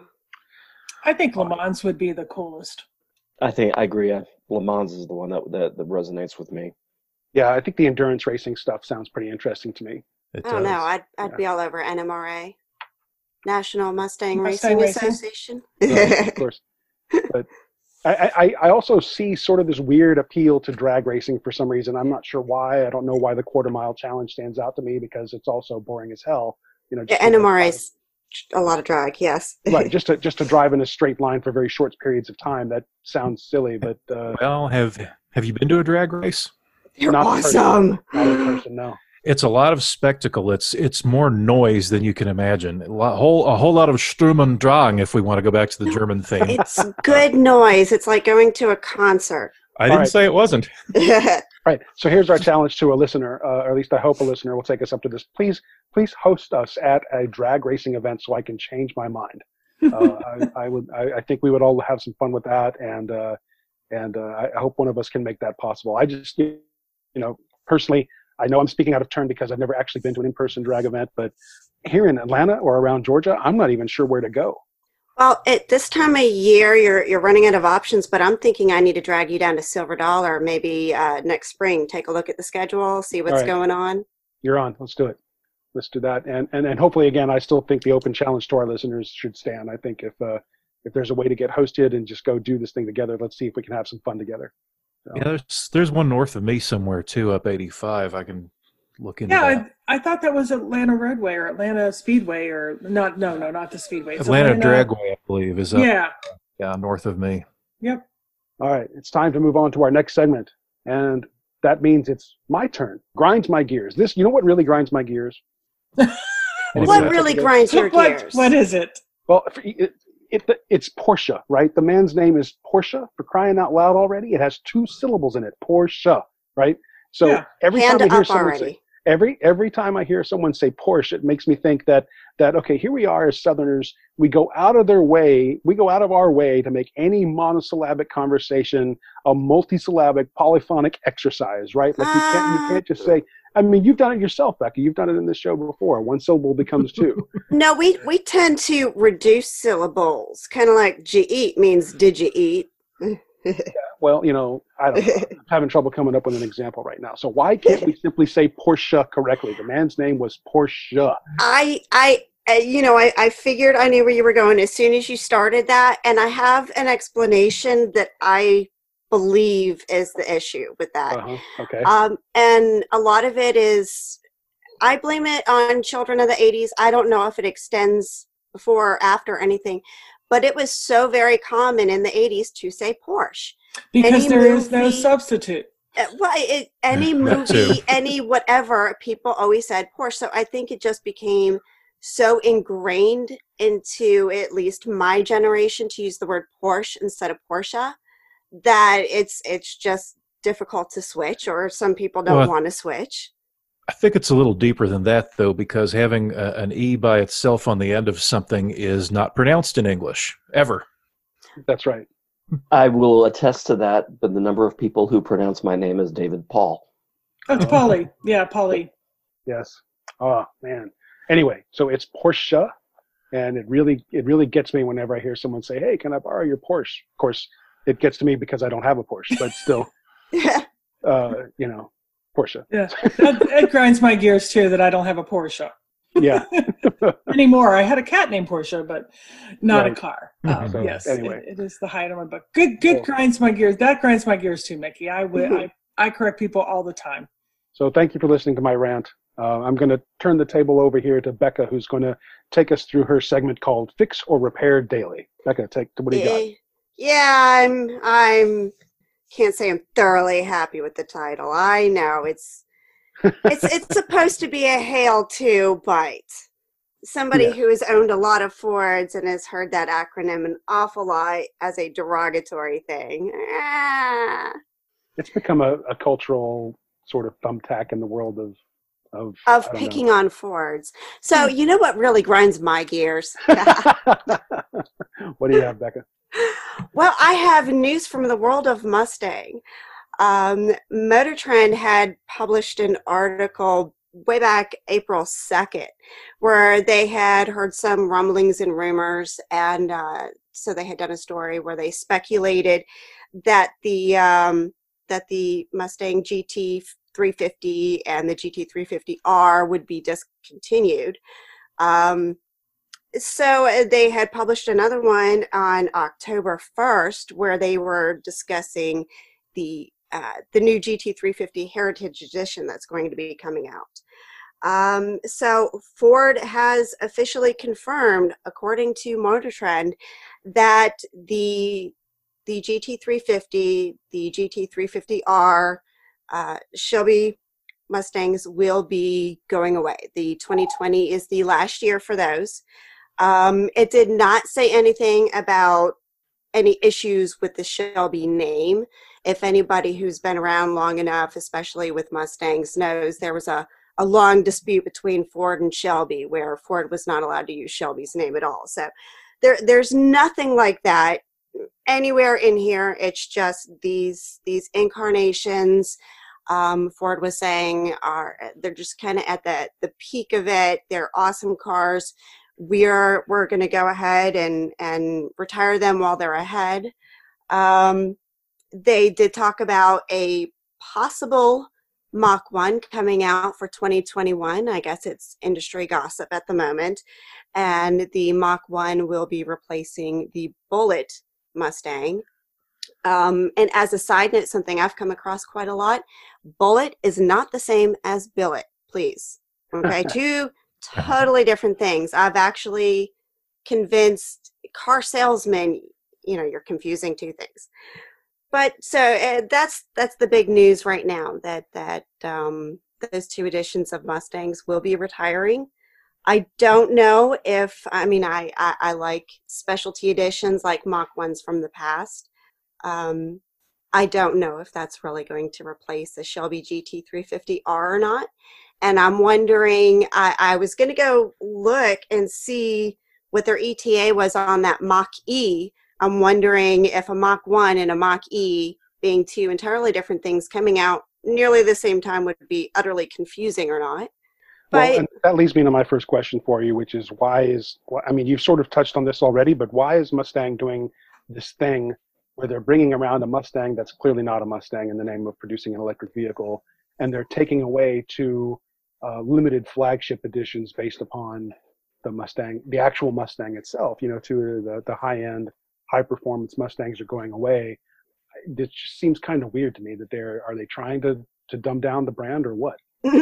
I think Le Mans would be the coolest. I think I agree. Uh, Le Mans is the one that, that that resonates with me. Yeah, I think the endurance racing stuff sounds pretty interesting to me. It I don't does. know. I'd I'd Yeah. be all over N M R A, National Mustang, Mustang Racing, Racing. Association. Right, of course. But I, I, I also see sort of this weird appeal to drag racing for some reason. I'm not sure why. I don't know why the quarter mile challenge stands out to me because it's also boring as hell. You know, Yeah, just to N M R drive- A's a lot of drag. Yes. right? Just to just to drive in a straight line for very short periods of time. That sounds silly, but uh, Well, have have you been to a drag race? They're not in person. awesome. Not in person, no. It's a lot of spectacle. It's it's more noise than you can imagine. A lot, whole a whole lot of Sturm und Drang, if we want to go back to the German theme. It's good noise. It's like going to a concert. I didn't right. say it wasn't. Right. So here's our challenge to a listener, uh, or at least I hope a listener will take us up to this. Please, please host us at a drag racing event so I can change my mind. Uh, I, I would. I, I think we would all have some fun with that, and uh, and uh, I I hope one of us can make that possible. I just, you know, personally, I know I'm speaking out of turn because I've never actually been to an in-person drag event, but here in Atlanta or around Georgia, I'm not even sure where to go. Well, at this time of year, you're you're running out of options, but I'm thinking I need to drag you down to Silver Dollar maybe uh, next spring. Take a look at the schedule, see what's All right. going on. You're on. Let's do it. Let's do that. And and and hopefully, again, I still think the open challenge to our listeners should stand. I think if uh, if there's a way to get hosted and just go do this thing together, let's see if we can have some fun together. So, Yeah, there's there's one north of me somewhere too, up eighty-five. I can look into Yeah, that. I, I thought that was Atlanta Roadway or Atlanta Speedway or not. No, no, not the Speedway. It's Atlanta Dragway, I believe, is up Yeah. yeah, north of me. Yep. all right, it's time to move on to our next segment, and that means it's my turn. Grinds my gears. This, you know, what really grinds my gears? What's What that? really grinds your What, gears? what is it? Well, it, it, it's Porsche, right? The man's name is Porsche, for crying out loud already. It has two syllables in it, Porsche, right? So Yeah. every Hand time I hear up someone already. say, every every time I hear someone say Porsche, it makes me think that that okay, here we are as Southerners, we go out of their way, we go out of our way to make any monosyllabic conversation a multisyllabic polyphonic exercise, right? Like you can't you can't just say. I mean, you've done it yourself, Becky. You've done it in this show before. One syllable becomes two. No, we we tend to reduce syllables, kind of like "Did you eat" means "Did you eat?" Well, you know, I don't know. I'm having trouble coming up with an example right now. So why can't we simply say Porsche correctly? The man's name was Porsche. I, I, uh, you know, I, I figured I knew where you were going as soon as you started that, and I have an explanation that I believe is the issue with that. Uh-huh. Okay. Um, and a lot of it is, I blame it on children of the eighties. I don't know if it extends before or after anything, but it was so very common in the eighties to say Porsche. Because Any there is no movie- substitute. Uh, Well, it, any That too. movie, any whatever, people always said Porsche. So I think it just became so ingrained into at least my generation to use the word Porsche instead of Porsche that it's it's just difficult to switch, or some people don't Well, want to switch. I think it's a little deeper than that, though, because having a, an E by itself on the end of something is not pronounced in English, ever. That's right. I will attest to that, but the number of people who pronounce my name as David Paul. Oh, it's Polly. Yeah, Polly. Yes. Oh man. Anyway, so it's Porsche, and it really it really gets me whenever I hear someone say, "Hey, can I borrow your Porsche?" Of course, it gets to me because I don't have a Porsche, but still, uh, you know, Porsche. Yeah. That, it grinds my gears too that I don't have a Porsche Yeah. anymore. I had a cat named Porsche, but not Right. a car. Mhm. Um, So, yes, anyway. it, it is the height of my book. Good, good Cool. grinds my gears. That grinds my gears too, Mickey. I would, Mhm. I, I correct people all the time. So thank you for listening to my rant. Uh, I'm going to turn the table over here to Becca, who's going to take us through her segment called "Fix or Repair Daily." Becca, take what do you got? Eh, yeah, I'm I'm can't say I'm thoroughly happy with the title. I know it's it's it's supposed to be a hail to bite. Somebody Yeah. who has owned a lot of Fords and has heard that acronym an awful lot as a derogatory thing. Ah. It's become a, a cultural sort of thumbtack in the world of of of I don't picking on Fords. So you know what really grinds my gears? know. What do you have, Becca? Well, I have news from the world of Mustang. Um, Motor Trend had published an article way back April second, where they had heard some rumblings and rumors, and uh, so they had done a story where they speculated that the um, that the Mustang G T three fifty and the G T three fifty R would be discontinued. Um, so uh, they had published another one on October first, where they were discussing the uh, the new G T three fifty Heritage Edition that's going to be coming out. Um, so Ford has officially confirmed, according to Motor Trend, that the the G T three fifty, the G T three fifty R, uh, Shelby Mustangs will be going away. The twenty twenty is the last year for those. Um, it did not say anything about any issues with the Shelby name. If anybody who's been around long enough, especially with Mustangs, knows there was a, a long dispute between Ford and Shelby where Ford was not allowed to use Shelby's name at all. So there, there's nothing like that anywhere in here. It's just these these incarnations. Um, Ford was saying are they're just kind of at the the peak of it. They're awesome cars. We're we're going to go ahead and and retire them while they're ahead. Um, they did talk about a possible Mach one coming out for twenty twenty-one. I guess it's industry gossip at the moment, and the Mach one will be replacing the Bullitt Mustang. Um, and as a side note, something I've come across quite a lot, Bullitt is not the same as billet, please. Okay, two totally different things. I've actually convinced car salesmen, you know, you're confusing two things. But so uh, that's that's the big news right now, that that um, those two editions of Mustangs will be retiring. I don't know if, I mean, I, I, I like specialty editions like Mach ones from the past. Um, I don't know if that's really going to replace the Shelby G T three fifty R or not. And I'm wondering, I, I was going to go look and see what their E T A was on that Mach E. I'm wondering if a Mach one and a Mach E, being two entirely different things coming out nearly the same time, would be utterly confusing or not. But Well, and that leads me to my first question for you, which is why is, I mean, you've sort of touched on this already, but why is Mustang doing this thing where they're bringing around a Mustang that's clearly not a Mustang in the name of producing an electric vehicle, and they're taking away two uh, limited flagship editions based upon the Mustang, the actual Mustang itself? You know, two of the, the high-end, high-performance Mustangs are going away. It just seems kind of weird to me that they're, are they trying to, to dumb down the brand or what?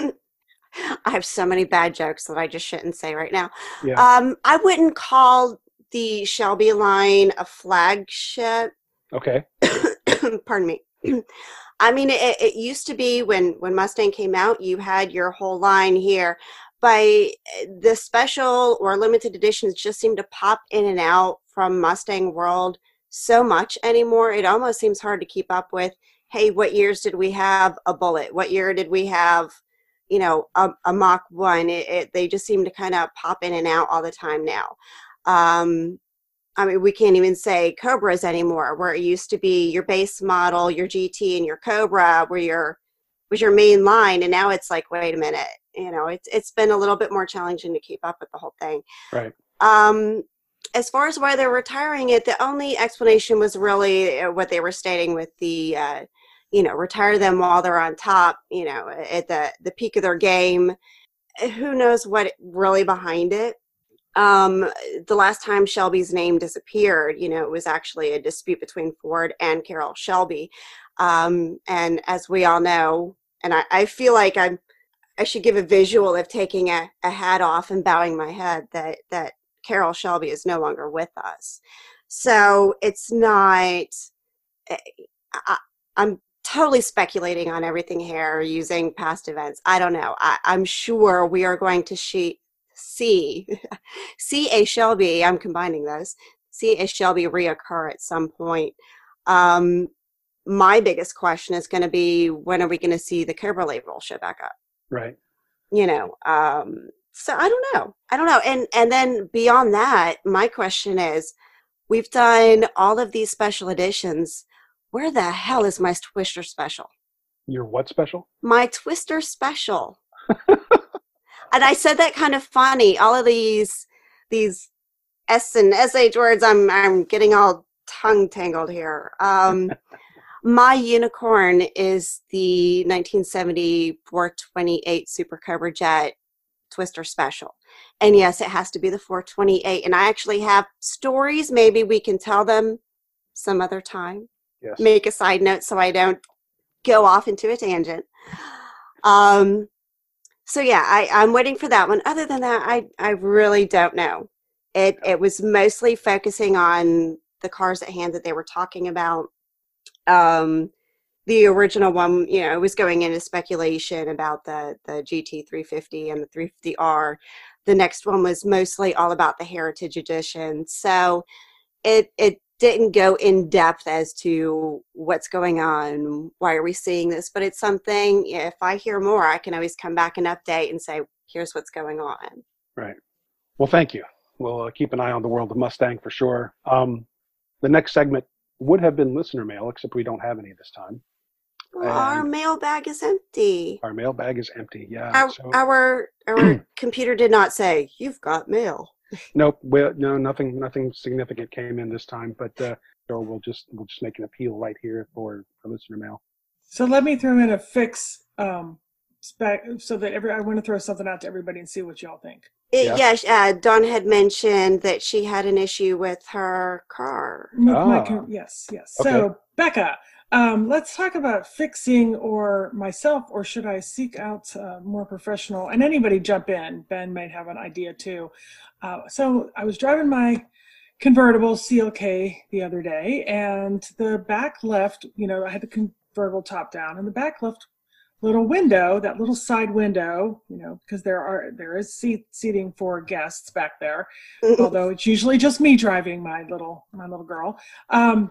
I have so many bad jokes that I just shouldn't say right now. Yeah. Um, I wouldn't call the Shelby line a flagship. Okay. Pardon me. I mean, it, it used to be when, when Mustang came out, you had your whole line here. By the special or limited editions just seem to pop in and out from Mustang world so much anymore. It almost seems hard to keep up with. Hey, what years did we have a Bullitt? What year did we have, you know, a, a Mach one? It, it, they just seem to kind of pop in and out all the time now. Um, I mean, we can't even say Cobras anymore, where it used to be your base model, your G T, and your Cobra were your was your main line, and now it's like, wait a minute, you know, it's it's been a little bit more challenging to keep up with the whole thing. Right. Um, as far as why they're retiring it, the only explanation was really what they were stating with the, uh, you know, retire them while they're on top, you know, at the the peak of their game. Who knows what really behind it? Um, the last time Shelby's name disappeared, you know, it was actually a dispute between Ford and Carroll Shelby. Um, and as we all know, and I, I feel like I'm, I should give a visual of taking a, a hat off and bowing my head that, that Carroll Shelby is no longer with us. So it's not, I, I'm totally speculating on everything here using past events. I don't know. I, I'm sure we are going to she, see, see a Shelby, I'm combining those, see a Shelby reoccur at some point. Um, my biggest question is going to be, when are we going to see the Cobra label show back up? Right. you know, um, so I don't know. I don't know. And and then beyond that, my question is, we've done all of these special editions. Where the hell is my Twister special? Your what special? My Twister special. And I said that kind of funny. All of these these S and S H words, I'm I'm getting all tongue tangled here. Um, my unicorn is the nineteen seventy four twenty-eight Super Cobra Jet Twister special. And yes, it has to be the four twenty-eight. And I actually have stories. Maybe we can tell them some other time. Yes. Make a side note so I don't go off into a tangent. Um, so yeah, I, I'm waiting for that one. Other than that, I, I really don't know. It it was mostly focusing on the cars at hand that they were talking about. Um, the original one, you know, it was going into speculation about the, the G T three fifty and the three fifty R. The next one was mostly all about the Heritage Edition. So it it didn't go in depth as to what's going on, why are we seeing this, but it's something, if I hear more, I can always come back and update and say, here's what's going on. Right. Well, thank you. We'll uh, keep an eye on the world of Mustang for sure. Um, the next segment would have been listener mail, except we don't have any this time. Well, our And mailbag is empty. our mailbag is empty. Yeah. Our, so, our, our computer did not say, you've got mail. nope. Well, no, nothing. Nothing significant came in this time. But uh, so we'll just we'll just make an appeal right here for, for listener mail. So let me throw in a fix um, spec so that every I want to throw something out to everybody and see what y'all think. It, Yeah. Yes, uh, Dawn had mentioned that she had an issue with her car. With my Ah. com- yes, yes. Okay. So Becca, um, let's talk about fixing or myself, or should I seek out uh, more professional? And anybody jump in. Ben might have an idea too. Uh, so I was driving my convertible C L K the other day, and the back left, you know, I had the convertible top down, and the back left little window, that little side window, you know, because there are there is seat seating for guests back there, although it's usually just me driving my little my little girl. Um,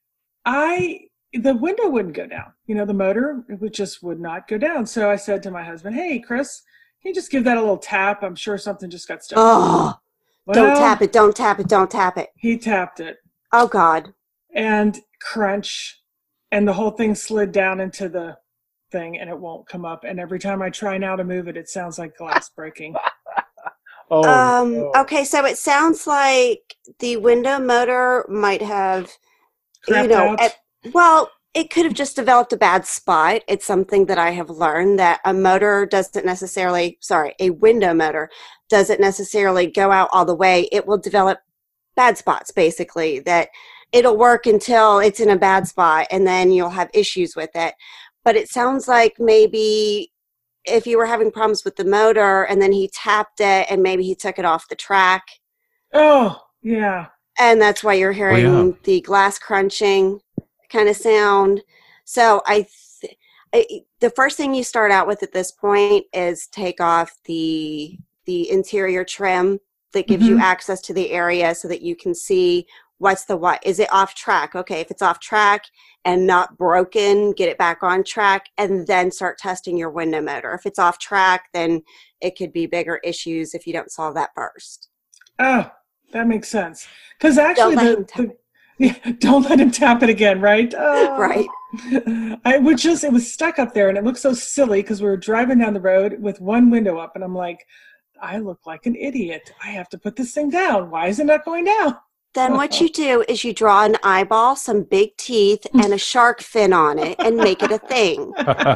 I the window wouldn't go down. You know, the motor, it would just would not go down. So I said to my husband, "Hey, Chris, can you just give that a little tap? I'm sure something just got stuck." Oh, don't Well, tap it, don't tap it, don't tap it. He tapped it, Oh, God. and crunch, and the whole thing slid down into the thing, and it won't come up. And every time I try now to move it, it sounds like glass breaking. Oh. Um, no. okay, so it sounds like the window motor might have, you Crapped know, out. at, well, it could have just developed a bad spot. It's something that I have learned, that a motor doesn't necessarily, sorry, a window motor doesn't necessarily go out all the way. It will develop bad spots, basically, that it'll work until it's in a bad spot, and then you'll have issues with it. But it sounds like maybe if you were having problems with the motor and then he tapped it and maybe he took it off the track, Oh, yeah. and that's why you're hearing yeah. the glass crunching kind of sound. So I, th- I, the first thing you start out with at this point is take off the the interior trim that gives you Mhm. access to the area so that you can see what's the what. Is it off track? Okay, if it's off track and not broken, get it back on track, and then start testing your window motor. If it's off track, then it could be bigger issues if you don't solve that first. Oh, that makes sense. Because actually, Don't let the, him tap the yeah, don't let him tap it again, right? Oh. Right. I would just, it was stuck up there, and it looked so silly because we were driving down the road with one window up, and I'm like, I look like an idiot. I have to put this thing down. Why is it not going down? Then what you do is you draw an eyeball, some big teeth, and a shark fin on it and make it a thing.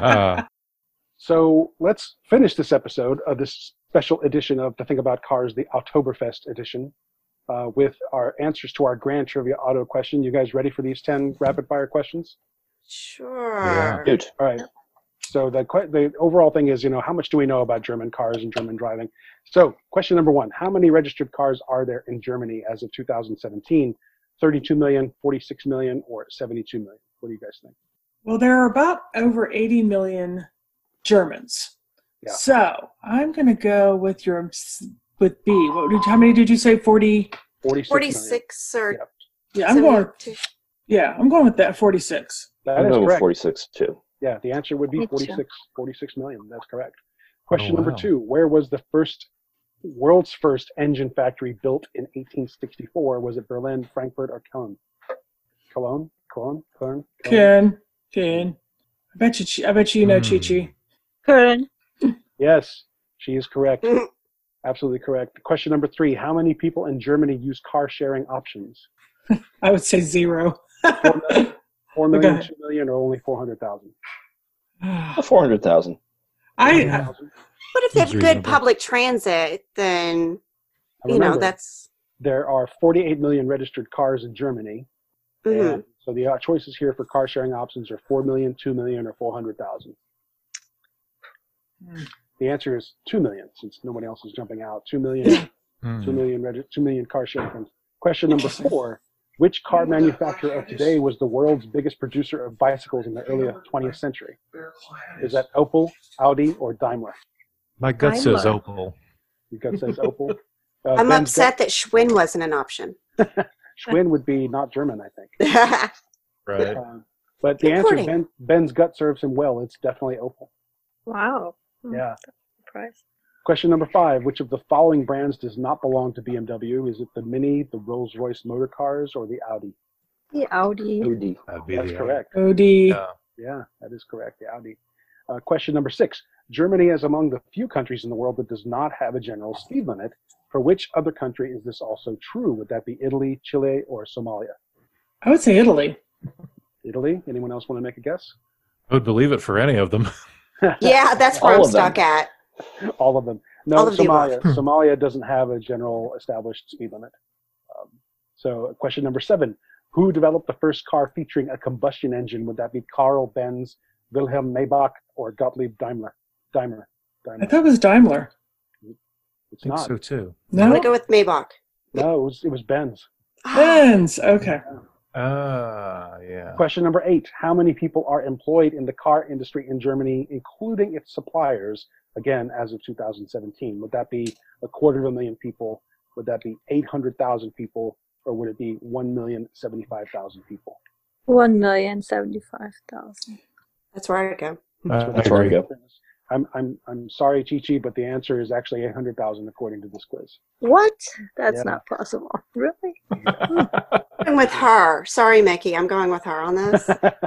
So let's finish this episode of this special edition of To Think About Cars, the Oktoberfest edition, uh, with our answers to our Grand Trivia Auto question. You guys ready for these ten rapid fire questions? Sure. Good. All right. So the que- the overall thing is, you know, how much do we know about German cars and German driving? So question number one, how many registered cars are there in Germany as of two thousand seventeen? thirty-two million, forty-six million, or seventy-two million? What do you guys think? Well, there are about over eighty million Germans. Yeah. So I'm going to go with your with B. What did, how many did you say? forty? forty-six, forty-six or Yep. Yeah, I'm going. seventy-two. Yeah, I'm going with that. forty-six. That I'm is going with correct. forty-six too. Yeah, the answer would be Me too. forty-six, forty-six million. That's correct. Question Oh, number wow. two. Where was the first world's first engine factory built in eighteen sixty-four? Was it Berlin, Frankfurt, or Cologne? Cologne? Cologne? Cologne? Cologne? Ken, Ken. I bet you. Chi- I bet you know Hmm. Chi Chi. Good. Yes, she is correct. Absolutely correct. Question number three. How many people in Germany use car sharing options? I would say zero. Four million, four million Okay. two million, or only four hundred thousand? Four hundred thousand. I. Yeah. But if they have Seems good reasonable. public transit, then you know Remember, that's. there are forty-eight million registered cars in Germany. Mhm. And so the uh, choices here for car sharing options are four million, two million, or four hundred thousand. Hmm. The answer is two million, since nobody else is jumping out. two million, Hmm. two million, regi- two million car sharing. Question number four. Which car manufacturer of today was the world's biggest producer of bicycles in the early twentieth century? Is that Opel, Audi, or Daimler? My gut says Daimler. Opel. Your gut says Opel. Uh, I'm Ben's upset that Schwinn wasn't an option. gut- Schwinn would be not German, I think. Right. Uh, but the answer, Importing. ben, Ben's gut serves him well. It's definitely Opel. Wow. Hmm, Yeah. Surprise. Question number five. Which of the following brands does not belong to B M W? Is it the Mini, the Rolls-Royce motor cars, or the Audi? The Audi. O D. That'd be That's the correct. O D. Yeah. Yeah, that is correct. The Audi. Uh, question number six. Germany is among the few countries in the world that does not have a general speed limit. For which other country is this also true? Would that be Italy, Chile, or Somalia? I would say Italy. Italy? Anyone else want to make a guess? I would believe it for any of them. Yeah, that's where All I'm of them. stuck at. All of them. No, All of the Somalia. above. Somalia doesn't have a general established speed limit. Um, so, question number seven. Who developed the first car featuring a combustion engine? Would that be Carl Benz, Wilhelm Maybach, or Gottlieb Daimler? Daimler. I Daimler. thought it was Daimler. It's I think not. so too. I'm No. gonna go with Maybach. No, it was, it was Benz. Benz. Okay. Ah, yeah. Question number eight. How many people are employed in the car industry in Germany, including its suppliers, again, as of two thousand seventeen? Would that be a quarter of a million people? Would that be eight hundred thousand people? Or would it be one million seventy-five thousand people? One million seventy-five thousand. That's where I go. Uh, I That's where I agree. go. I'm, I'm, I'm sorry, Chi-Chi, but the answer is actually eight hundred thousand according to this quiz. What? That's Yeah. not possible. Really? I'm with her. Sorry, Mickey. I'm going with her on this.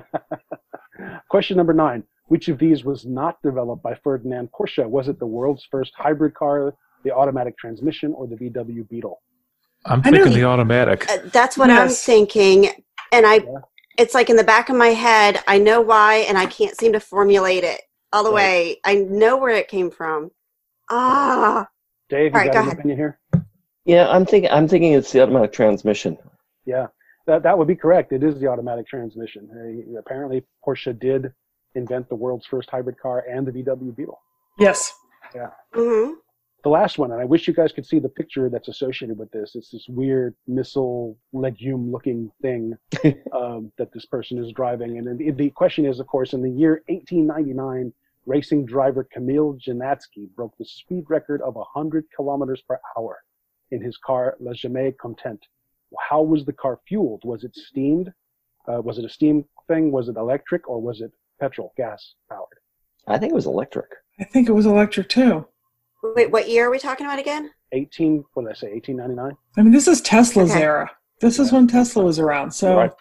Question number nine. Which of these was not developed by Ferdinand Porsche? Was it the world's first hybrid car, the automatic transmission, or the V W Beetle? I'm I know thinking he- the automatic. Uh, That's what I'm Yes. thinking. And I, Yeah. it's like in the back of my head, I know why, and I can't seem to formulate it all the Right. way. I know where it came from. Ah, Dave, you All right, got go an ahead. opinion here? Yeah, I'm thinking. I'm thinking it's the automatic transmission. Yeah, that, that would be correct. It is the automatic transmission. Uh, apparently, Porsche did invent the world's first hybrid car and the V W Beetle. Yes. hmm The last one, and I wish you guys could see the picture that's associated with this. It's this weird missile legume-looking thing um, that this person is driving. And then the, the question is, of course, in the year eighteen ninety-nine, racing driver Kamil Janatsky broke the speed record of one hundred kilometers per hour in his car La Jamais Content. How was the car fueled? Was it steamed? Uh, was it a steam thing? Was it electric? Or was it petrol, gas powered? I think it was electric. I think it was electric too. Wait, what year are we talking about again? eighteen, what did I say, eighteen ninety-nine? I mean, this is Tesla's Okay. era. This is when Tesla was around. So Right.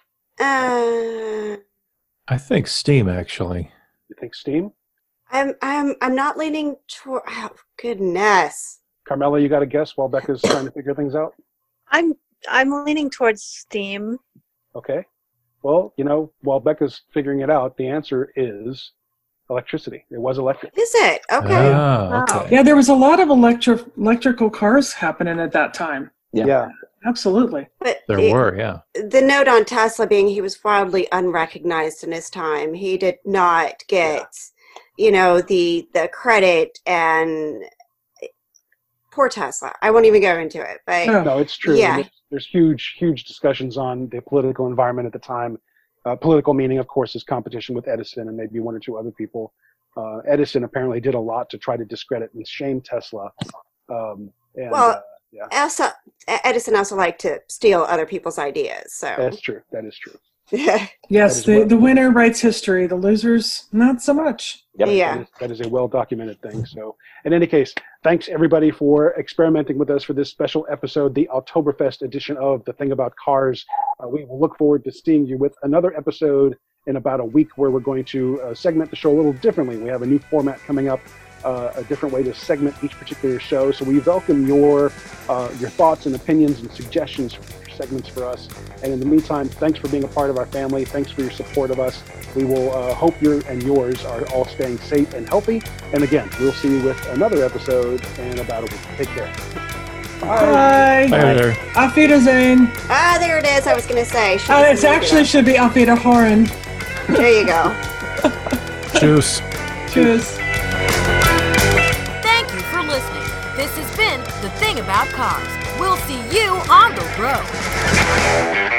Uh, I think steam, actually. You think steam? I'm, I'm, I'm not leaning toward. Oh, goodness. Carmela, you got a guess while Becca's trying to figure things out? I'm I'm leaning towards steam. Okay. Well, you know, while Becca's figuring it out, the answer is electricity. It was electric. Is it okay? Ah, Wow. okay. yeah, there was a lot of electric electrical cars happening at that time. Yeah. Yeah. Absolutely. But There it- were, yeah. the note on Tesla being he was wildly unrecognized in his time. He did not get, you know, the the credit, and poor Tesla. I won't even go into it, but Oh. No, it's true. Yeah. There's, there's huge, huge discussions on the political environment at the time. Uh, political meaning, of course, is competition with Edison and maybe one or two other people. Uh, Edison apparently did a lot to try to discredit and shame Tesla. Um, and, Well, uh, yeah, also Edison also liked to steal other people's ideas. So that's true. That is true. Yes, That is the, what- the winner writes history. The losers, not so much. Yep. Yeah. That is, that is a well-documented thing. So, in any case, thanks everybody for experimenting with us for this special episode, the Oktoberfest edition of The Thing About Cars. Uh, we will look forward to seeing you with another episode in about a week, where we're going to uh, segment the show a little differently. We have a new format coming up, uh, a different way to segment each particular show. So we welcome your uh, your thoughts and opinions and suggestions for segments for us. And in the meantime, thanks for being a part of our family. Thanks for your support of us. We will uh, hope you and yours are all staying safe and healthy. And again, we'll see you with another episode in about a week. Take care. Bye. Hi there. Auf Wiedersehen. Ah, there it is. I was going to say. Should Uh, have it's said actually it. should be Auf Wiederhören. There you go. Juice. Cheers. Thank you for listening. This has been The Thing About Cars. We'll see you on the road.